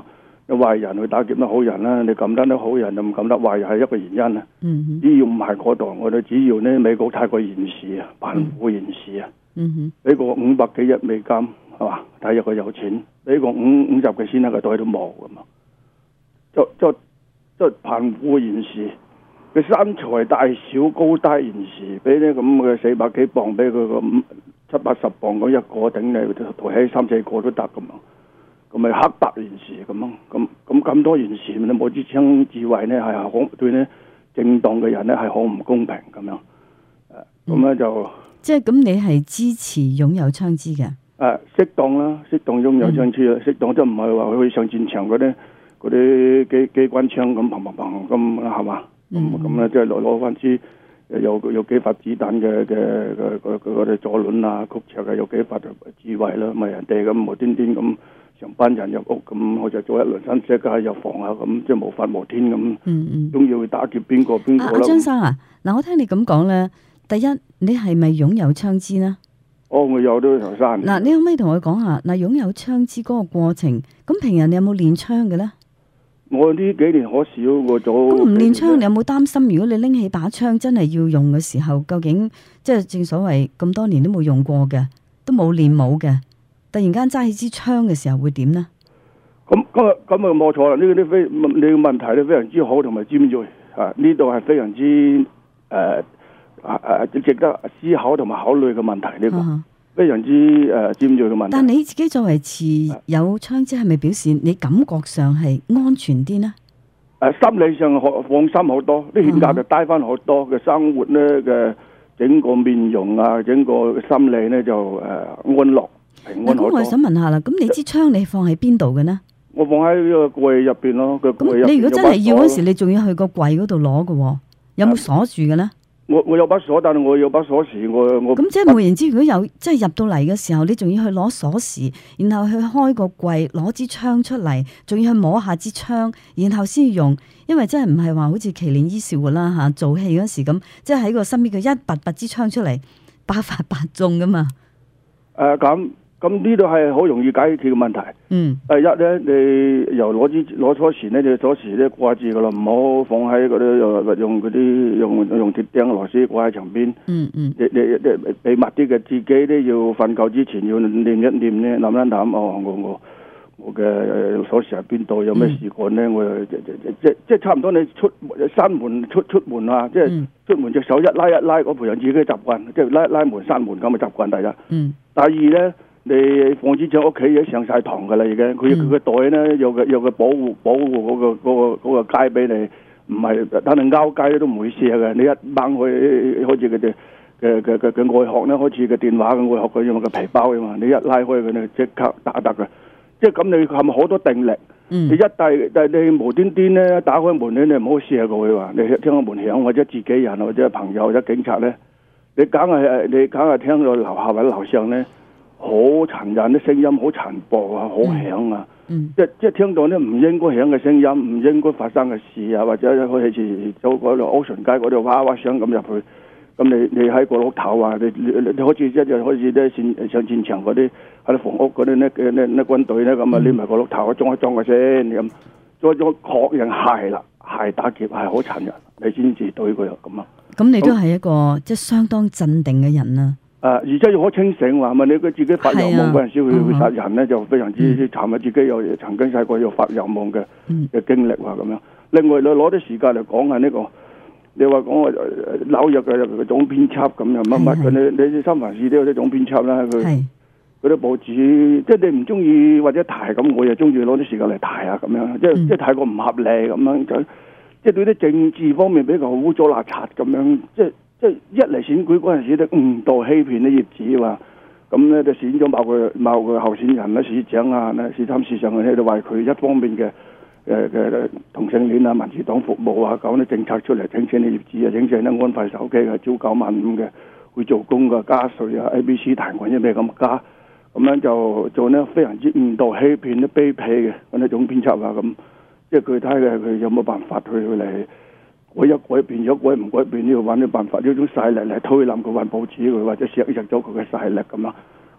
有壞人去打劫得好人啦，你撳得得好人就唔撳得壞人係一個原因啊。 嗯只要唔係嗰度，我哋只要呢美國太過現實啊，貧富現實啊， 嗯哼， 俾個五百幾億美金係嘛，睇入佢有錢，俾個五五十嘅先喺個袋都冇咁嘛，就就就貧富現實。佢身材大小高低現時，俾啲咁嘅四百幾磅，俾佢個七八十磅咁一個頂你，抬起三四個都得咁啊！咁咪黑白現時咁啊！咁咁咁多現時，你冇支槍自衛呢，係好對呢正當嘅人呢係好唔公平咁樣。誒咁咧就即係咁，你係支持擁有槍支嘅？ 誒適當啦，適當擁有槍支啊！適當都唔係話去上戰場嗰啲嗰啲機機關槍咁砰砰砰咁係嘛？咁咁咧，即係攞攞翻支有有幾發子彈嘅嘅嘅嗰嗰啲左輪啊、曲尺啊，有幾發就自衛啦。咪人哋咁無端端咁成班人入屋咁，我就做一輪新石街入房啊，咁即係無法無天咁。 嗯嗯， 中意去打劫邊個邊個啦。 阿張生啊，嗱，我聽你咁講咧，第一你係咪擁有槍支呢？ 哦，我有都頭生。 嗱，你可唔可以同我講下嗱，擁有槍支嗰個過程？咁平日你有冇練槍嘅咧？ 我呢幾年好少我做。 咁唔練槍，你有冇擔心？如果你拎起把槍真係要用嘅時候，究竟即係正所謂咁多年都冇用過嘅，都冇練武嘅，突然間揸起支槍嘅時候會點呢？ 咁咁啊咁啊冇錯啦！呢個啲非你嘅問題咧非常之好同埋尖鋭啊！呢度係非常之誒誒誒值得思考同埋考慮嘅問題呢個。 啊非常之誒尖鋭嘅問題。 但你自己作為持有槍支，係咪表示你感覺上係安全啲呢？ 誒、啊、心理上好放心好多，啲血壓就低翻好多嘅、嗯、生活咧嘅整個面容啊，整個心理咧就誒、呃、安樂平安好多。 咁我想問下啦，咁你支槍你放喺邊度嘅呢？ 我放喺呢個櫃入邊咯，個櫃入邊。 你如果真係要嗰時，你仲要去個櫃嗰度攞嘅，有冇鎖住嘅呢？ 我我有把鎖，但係我有把鎖匙，我我咁即係換言之，如果有即係入到嚟嘅時候，你仲要去攞鎖匙，然後去開個櫃攞支槍出嚟，仲要去摸下支槍，然後先用，因為真係唔係話好似奇連伊兆嘅啦嚇，做戲嗰時咁，即係喺個身邊佢一拔拔支槍出嚟，百發百中噶嘛。 誒咁咁呢度係好容易解決嘅問題。 嗯。 第一咧，你由攞支攞鎖匙咧，你鎖匙咧掛住噶啦，唔好放喺嗰啲用嗰啲用用鐵釘螺絲掛喺牆邊。 嗯嗯。 你你你秘密啲嘅，自己都要瞓覺之前要念一念咧，諗一諗哦，我我我嘅鎖匙喺邊度，有咩事幹咧？嗯、我即即即即差唔多你出閂門出出門啊，即係、嗯、出門隻手一拉一拉，我培養自己嘅習慣，即係拉拉門閂門咁嘅習慣。第一。 嗯。第二咧。你放支槍屋企已經上晒堂噶啦，已經佢佢個袋咧有個有個保護保護嗰個嗰個嗰個街俾你，唔係等你勾街都唔會射嘅。你一掹開好似佢哋嘅嘅嘅嘅外殼咧，好似個電話嘅外殼佢用個皮包嘅嘛，你一拉開佢咧即刻打得嘅。即係咁，你係咪好多定力？ 嗯、 你一但但你無端端咧打開門咧，你唔好射過去話，你聽個門響或者自己人或者朋友或者警察咧，你梗係你梗係聽到樓下或者樓上咧。好殘忍啲聲音，好殘暴啊，好響啊！ 嗯、 即即聽到咧唔應該響嘅聲音，唔應該發生嘅事啊，或者好似走嗰度 Ocean 街嗰度哇哇聲咁入去，咁你你喺個屋頭啊，你你你好似即係好似咧戰上戰場嗰啲喺啲房屋嗰啲咧嘅咧咧軍隊咧咁啊，匿埋個屋頭裝一裝個先咁，再再確認係啦，係打劫係好殘忍，你先至對佢咁啊。 咁你都係一個即係相當鎮定嘅人啊！ 誒、啊，而且要好清醒話，問你佢自己發噩夢嗰陣時，佢會殺人咧，嗯、就非常之慘啊！自己有曾經細個有發噩夢嘅嘅經歷話咁樣。另外你攞啲時間嚟講下呢個，你話講話紐約嘅總編輯咁樣乜乜嘅，你你三藩市都有啲總編輯啦，佢嗰啲報紙，即係你唔中意或者提咁，我又中意攞啲時間嚟提啊咁樣，即係、嗯、即係太過唔合理咁樣，就即係對啲政治方面比較污糟邋遢咁樣，即係。即係一嚟選舉嗰陣時咧誤導欺騙啲業子話，咁咧就選咗某個某個候選人啦、市長啊、市參市上嘅咧，就為佢一方面嘅誒嘅同性戀啊、民主黨服務啊，講啲政策出嚟請請啲業子啊，請請啲安費手機啊，朝九晚五嘅會做工嘅加稅啊 ，A B C 提案啲咩咁加，咁樣就做呢非常之誤導欺騙啲卑鄙嘅嗰啲總編輯啊咁，即係具體嘅佢有冇辦法去去嚟？我一改變咗，改唔改變都要揾啲辦法，呢種勢力嚟推冧佢份報紙佢，或者削弱咗佢嘅勢力咁啦。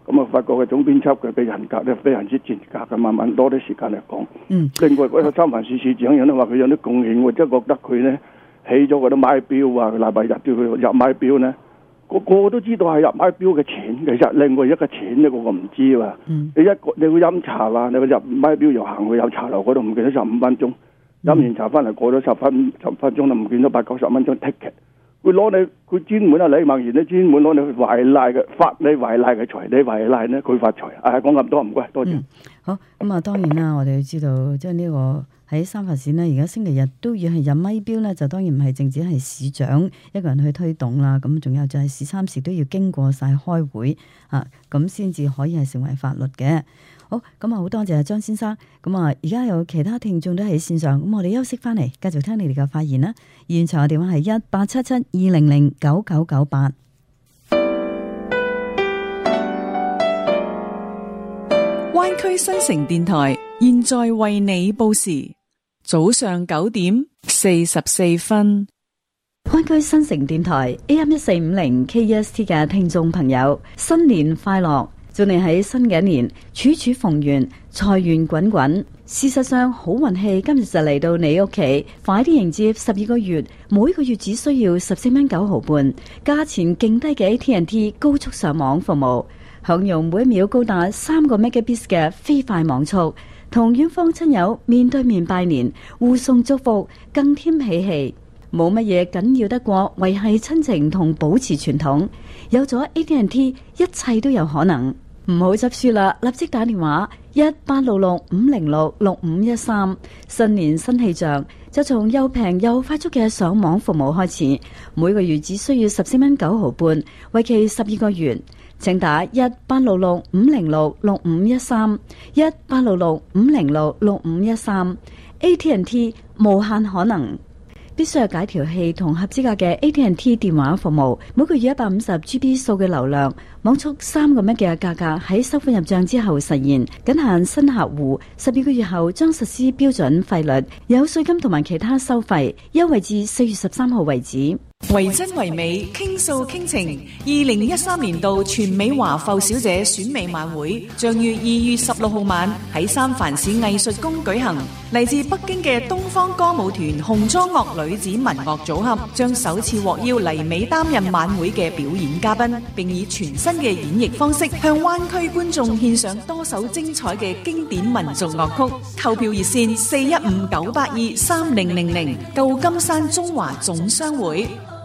咁啊，發覺嘅總編輯嘅嘅人格咧非常之賤格嘅，慢慢多啲時間嚟講。 嗯。 另外嗰個三藩市市長有人話佢有啲貢獻，我真係覺得佢咧起咗嗰啲買錶啊，禮拜日叫佢入買錶咧，個個都知道係入買錶嘅錢，其實另外一個錢咧個個唔知喎。 嗯。 你一個你去飲茶啦，你去入買錶又行去有茶樓嗰度，唔記得十五分鐘，飲完茶翻嚟過咗十分十分鐘就唔見咗八九十蚊張 ticket。佢攞你，佢專門啊李孟賢咧專門攞你懷賴嘅發你懷賴嘅財，你懷賴咧佢發財。啊，講咁多唔該，多謝。 嗯、好咁啊，當然啦，我哋要知道，即係呢個喺三藩市呢，而家星期日都要係入咪錶呢，就當然唔係淨止係市長一個人去推動啦。咁仲有就係市三市都要經過晒開會啊，咁先至可以係成為法律嘅。好，咁啊，好多謝張先生。咁啊，而家有其他聽眾都喺線上，咁我哋休息翻嚟，繼續聽你哋嘅發言啦。現場嘅電話係一八七七二零零九九九八。 灣區新城電台現在為你報時，早上九點四十四分。 灣區新城電台 A M 一四五零 K E S T 嘅聽眾朋友，新年快樂！祝你喺新嘅一年處處逢源，財源滾滾。事實上，好運氣今日就嚟到你屋企，快啲迎接十二個月，每個月只需要十四蚊九毫半，價錢勁低嘅 A T and T 高速上網服務，享用每一秒高達三個 megabits 嘅飛快網速，同遠方親友面對面拜年，互送祝福，更添喜氣。冇乜嘢緊要得過維繫親情同保持傳統，有咗 A T and T， 一切都有可能。唔好執輸啦，立即打電話一八六六五零六六五一三。新年新氣象，就從又平又快速嘅上網服務開始，每個月只需要十四蚊九毫半，為期十二個月。請打一八六六五零六六五一三，一八六六五零六六五一三。A T and T 無限可能。必須有解調器同合資格嘅 A T and T 電話服務，每個月一百五十 G B 數據流量，網速三個 M 嘅價格喺收款入賬之後實現，僅限新客戶。十二個月後將實施標準費率，有稅金同埋其他收費，優惠至四月十三號為止。 為真為美，傾訴傾情。二零一三年度全美華埠小姐選美晚會將於二月十六號晚喺三藩市藝術宮舉行。嚟自北京嘅東方歌舞團紅裝樂女子民樂組合將首次獲邀嚟美擔任晚會嘅表演嘉賓，並以全新嘅演繹方式向灣區觀眾獻上多首精彩嘅經典民族樂曲。購票熱線四一五九八二三零零零，舊金山中華總商會。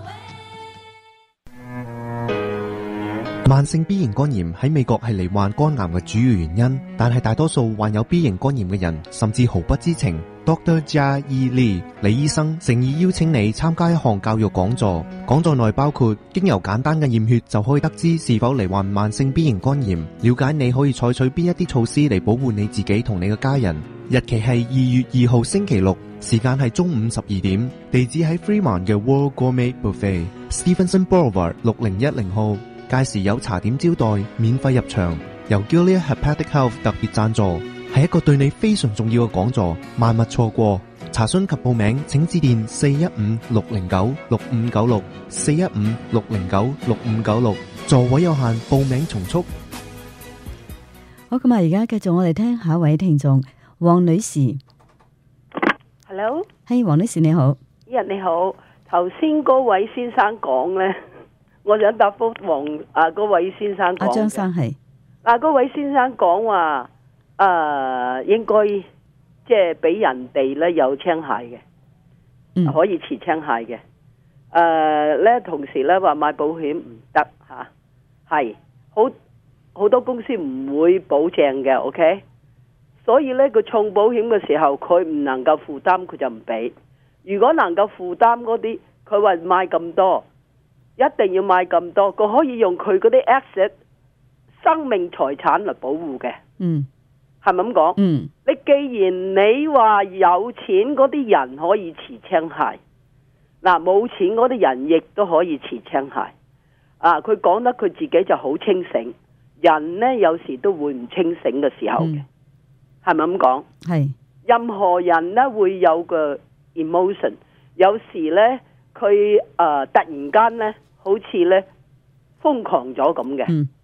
慢性 B 型肝炎喺美國係罹患肝癌嘅主要原因，但係大多數患有 B 型肝炎嘅人甚至毫不知情。Doctor Jia E Lee 李醫生誠意邀請你參加一項教育講座，講座內包括經由簡單嘅驗血就可以得知是否罹患慢性 B 型肝炎，了解你可以採取邊一啲措施嚟保護你自己同你嘅家人。日期係二月二號星期六，時間係中午十二點，地址喺 Fremont 嘅 World Gourmet Buffet Stevenson Boulevard 六零一零號。屆時有茶點招待，免費入場，由 Gilead Hepatic Health 特別贊助，係一個對你非常重要嘅講座，萬勿錯過。查詢及報名請致電四一五六零九六五九六，四一五六零九六五九六，座位有限，報名從速。 好，咁啊，而家繼續我哋聽下一位聽眾黃女士。 Hello， 係黃女士你好。 一日你好，頭先嗰位先生講咧。我想答覆黃啊嗰位先生講。阿張生係。 啊嗰位先生講話，誒、呃、應該即係俾人哋咧有槍械嘅，嗯、可以持槍械嘅。誒、呃、咧同時咧話買保險唔得嚇，係好好多公司唔會保證嘅 ，OK。所以咧佢重保險嘅時候，佢唔能夠負擔，佢就唔俾。如果能夠負擔嗰啲，佢話買咁多。一定要買咁多，佢可以用佢嗰啲 asset 生命財產嚟保護嘅。嗯，係咪咁講？嗯，你既然你話有錢嗰啲人可以持槍械，嗱冇錢嗰啲人亦都可以持槍械。啊，佢講得佢自己就好清醒，人呢有時都會唔清醒嘅時候嘅，係咪咁講？係，任何人呢會有個 emotion， 有時呢佢誒、呃、突然間呢。好似咧瘋狂咗咁嘅，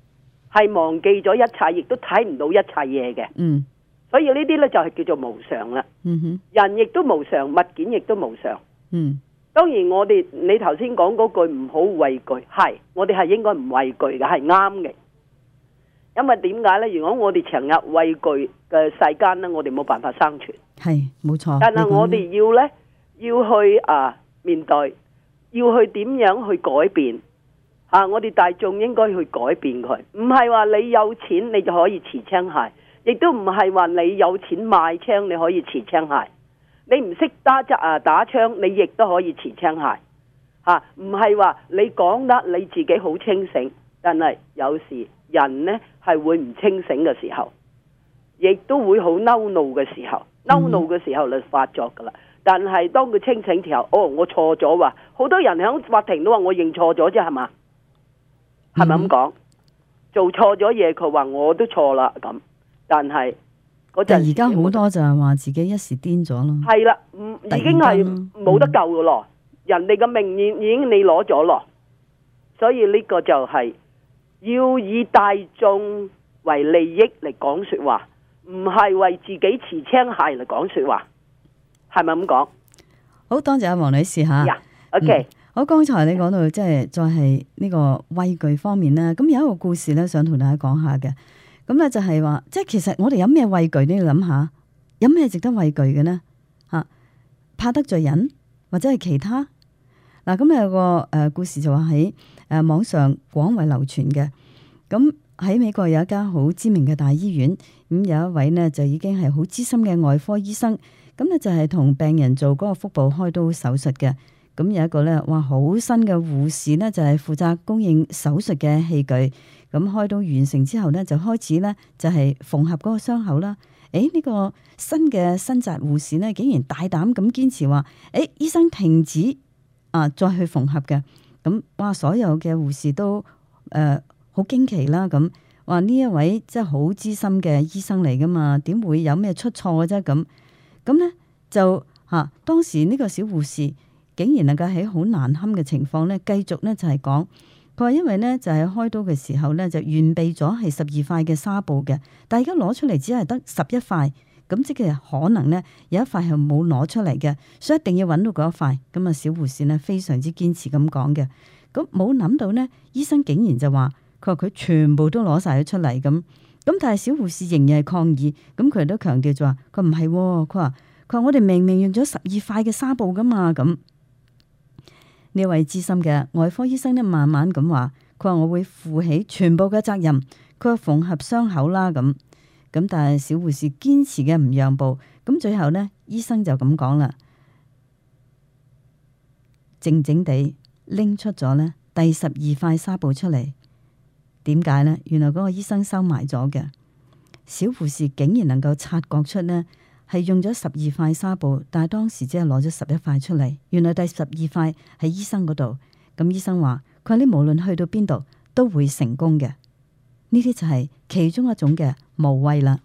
係忘記咗一切，亦都睇唔到一切嘢嘅。 嗯， 所以呢啲呢，就係叫做無常啦。 嗯哼， 人亦都無常，物件亦都無常。 嗯， 當然我哋你頭先講嗰句唔好畏懼，係我哋係應該唔畏懼嘅，係啱嘅。因為點解呢？如果我哋成日畏懼嘅世間呢，我哋冇辦法生存。 係冇錯。 但係我哋要呢，要去啊面對，要去點樣去改變啊！我哋大眾應該去改變佢，唔係話你有錢你就可以持槍械，亦都唔係話你有錢買槍你可以持槍械。你唔識打則啊打槍，你亦都可以持槍械嚇。唔係話你講得你自己好清醒，但係有時人呢係會唔清醒嘅時候，亦都會好嬲怒嘅時候，嬲怒嘅時候就發作噶啦。但係當佢清醒時候，哦，我錯咗喎。好多人喺法庭都話我認錯咗啫，係嘛？係咪咁講？做錯咗嘢，佢話我都錯啦咁。但係嗰陣， 但而家好多就係話自己一時癲咗咯。 係啦，唔已經係冇得救噶咯。人哋嘅命已已經你攞咗咯，所以呢個就係要以大眾為利益嚟講說話，唔係為自己持槍械嚟講說話。係咪咁講？ 好多謝阿黃女士吓。 Yeah, OK、嗯。 好，剛才你講到即係再係呢個畏懼方面啦。咁有一個故事咧，想同大家講下嘅。咁咧就係話，即係其實我哋有咩畏懼？你要諗下，有咩值得畏懼嘅呢？吓，怕得罪人或者係其他嗱。咁有個誒故事就話喺誒網上廣為流傳嘅。咁喺美國有一間好知名嘅大醫院，咁有一位呢就已經係好資深嘅外科醫生。咁咧就係同病人做嗰個腹部開刀手術嘅，咁有一個咧，哇好新嘅護士呢，就係負責供應手術嘅器具，咁開刀完成之後呢，就開始呢，就係縫合嗰個傷口啦。誒呢個新嘅新紮護士呢，竟然大膽咁堅持話，誒醫生停止啊，再去縫合嘅。咁哇所有嘅護士都誒好驚奇啦，咁話呢一位即係好資深嘅醫生嚟噶嘛，點會有咩出錯嘅啫咁？咁咧就嚇、啊，當時呢個小護士竟然能夠喺好難堪嘅情況咧，繼續咧就係講，佢話因為咧就係開刀嘅時候咧就預備咗係十二塊嘅紗布嘅，但係而家攞出嚟只係得十一塊，咁即係可能咧有一塊係冇攞出嚟嘅，所以一定要揾到嗰一塊。咁啊小護士呢非常之堅持咁講嘅，咁冇諗到呢，醫生竟然就話佢話佢全部都攞晒咗出嚟咁。咁但係小護士仍然係抗議，咁佢都強調咗話佢唔係，佢話佢話我哋明明用咗十二塊嘅紗布噶嘛。咁呢位資深嘅外科醫生呢，慢慢咁話，佢話我會負起全部嘅責任，佢話縫合傷口啦咁。咁但係小護士堅持嘅唔讓步，咁最後呢，醫生就咁講啦，靜靜地拎出咗呢第十二塊紗布出嚟。點解呢？原來嗰個醫生收埋咗嘅，小護士竟然能夠察覺出呢係用咗十二塊紗布，但係當時只係攞咗十一塊出嚟。原來第十二塊喺醫生嗰度。咁醫生話佢話你無論去到邊度都會成功嘅。呢啲就係其中一種嘅無畏啦。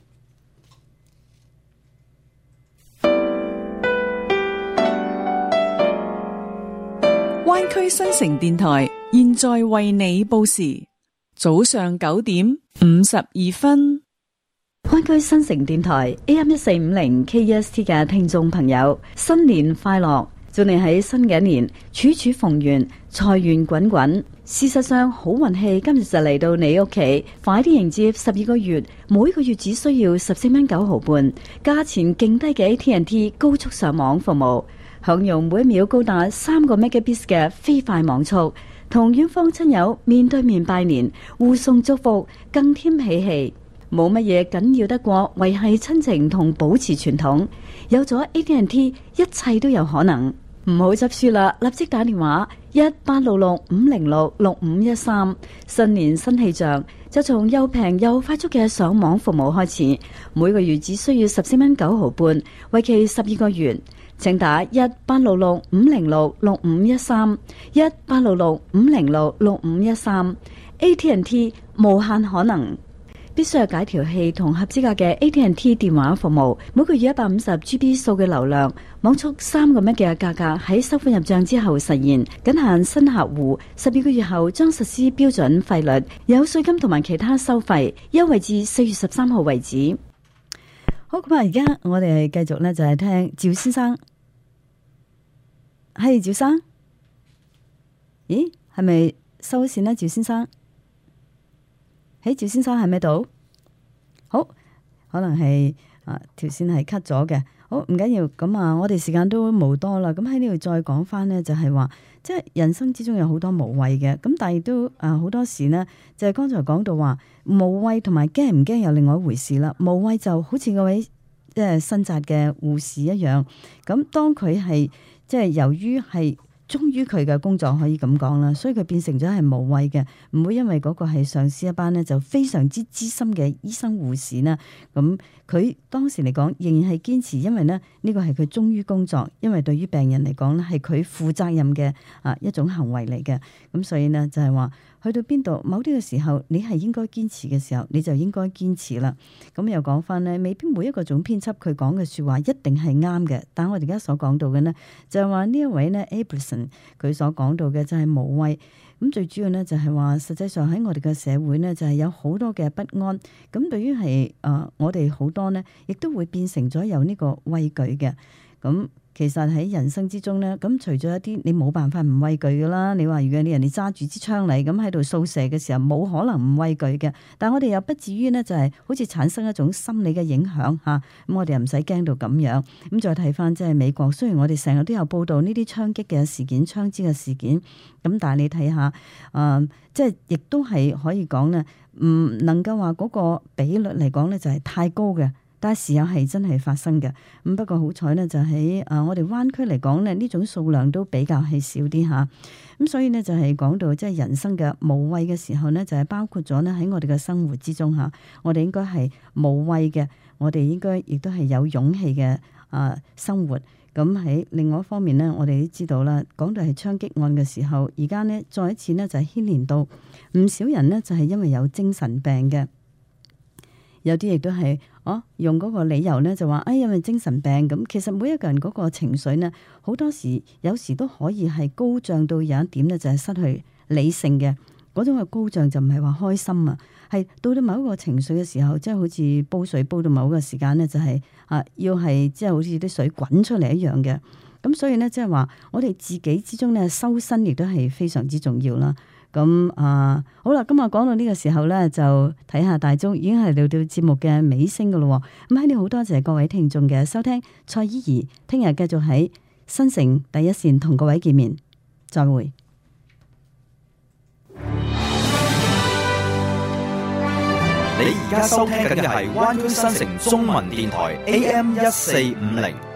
灣區新城電台現在為你報時。早上九點五十二分， 灣區新城電台 A M 一四五零 K E S T 嘅聽眾朋友，新年快樂！祝你喺新嘅一年處處逢源，財源滾滾。事實上，好運氣今日就嚟到你屋企，快啲迎接十二個月，每個月只需要十四蚊九毫半，價錢勁低嘅 A T and T 高速上網服務，享用每一秒高達三個 megabits 嘅飛快網速。同遠方親友面對面拜年，互送祝福，更添喜氣。冇乜嘢緊要得過維繫親情同保持傳統。有咗 A T and T， 一切都有可能。唔好執輸啦，立即打電話一八六六五零六六五一三。新年新氣象，就從又平又快速嘅上網服務開始。每個月只需要十四蚊九毫半，為期十二個月。請打一八六六五零六六五一三，一八六六五零六六五一三。A T and T 無限可能。 必須有解調器同合資格嘅 A T and T 電話服務，每個月一百五十 G B 數據流量，網速三個 M 嘅價格喺收款入帳之後實現，僅限新客戶。十二個月後將實施標準費率，有稅金同埋其他收費，優惠至四月十三號為止。好，咁啊，而家我哋繼續呢，就係聽趙先生。係趙生，咦，係咪收線呢？趙先生，喺趙先生喺咪度？好，可能係啊條線係 cut 咗嘅。好，唔緊要，咁啊，我哋時間都冇多啦。咁喺呢度再講翻呢，就係話，即係人生之中有好多無謂嘅，咁但係都啊好多時呢，就係剛才講到話無謂同埋驚唔驚有另外一回事啦。無謂就好似嗰位即係新紮嘅護士一樣，咁當佢係即係由於係忠於佢嘅工作，可以咁講啦，所以佢變成咗係無謂嘅，唔會因為嗰個係上司一班呢，就非常之資深嘅醫生護士呢。咁佢當時嚟講仍然係堅持，因為呢呢個係佢忠於工作，因為對於病人嚟講呢係佢負責任嘅啊一種行為嚟嘅。咁所以呢，就係話去到邊度某啲嘅時候，你係應該堅持嘅時候，你就應該堅持啦。咁又講翻呢，未必每一個總編輯佢講嘅説話一定係啱嘅，但係我哋而家所講到嘅呢，就係話呢一位呢 Abelson 佢所講到嘅就係無謂。咁最主要呢，就係話，實際上喺我哋嘅社會呢，就係有好多嘅不安。咁對於係誒我哋好多呢，亦都會變成咗有呢個畏懼嘅。咁其實喺人生之中呢，咁除咗一啲你冇辦法唔畏懼噶啦，你話如果你人哋揸住支槍嚟咁喺度掃射嘅時候，冇可能唔畏懼嘅。但係我哋又不至於呢，就係好似產生一種心理嘅影響嚇。咁我哋又唔使驚到咁樣。咁再睇翻即係美國，雖然我哋成日都有報道呢啲槍擊嘅事件、槍支嘅事件，咁但係你睇下，誒、呃，即係亦都係可以講呢，唔能夠話嗰個比率嚟講呢，就係太高嘅。但係時有係真係發生嘅，咁不過好彩呢，就喺誒我哋灣區嚟講呢，呢種數量都比較係少啲嚇，咁所以呢，就係講到即係人生嘅無謂嘅時候呢，就係包括咗呢喺我哋嘅生活之中嚇，我哋應該係無謂嘅，我哋應該亦都係有勇氣嘅啊生活。咁喺另外一方面呢，我哋都知道啦，講到係槍擊案嘅時候，而家呢，再一次呢，就係牽連到唔少人呢，就係因為有精神病嘅。有啲亦都係哦，用嗰個理由咧就話，哎，因為精神病咁。其實每一個人嗰個情緒呢，好多時有時都可以係高漲到有一點呢，就係失去理性嘅嗰種嘅高漲，就唔係話開心啊，係到到某一個情緒嘅時候，即係好似煲水煲到某一個時間呢，就係啊，要係即係好似啲水滾出嚟一樣嘅。咁所以呢，即係話我哋自己之中呢，修身亦都係非常之重要啦。咁啊，好啦，今日講到呢個時候呢，就睇下大鐘已經係到到節目嘅尾聲噶咯。咁喺呢好多謝各位聽眾嘅收聽，蔡依儀聽日繼續喺新城第一線同各位見面，再會。 你而家收聽緊嘅係灣區新城中文電台 A M 一四五零。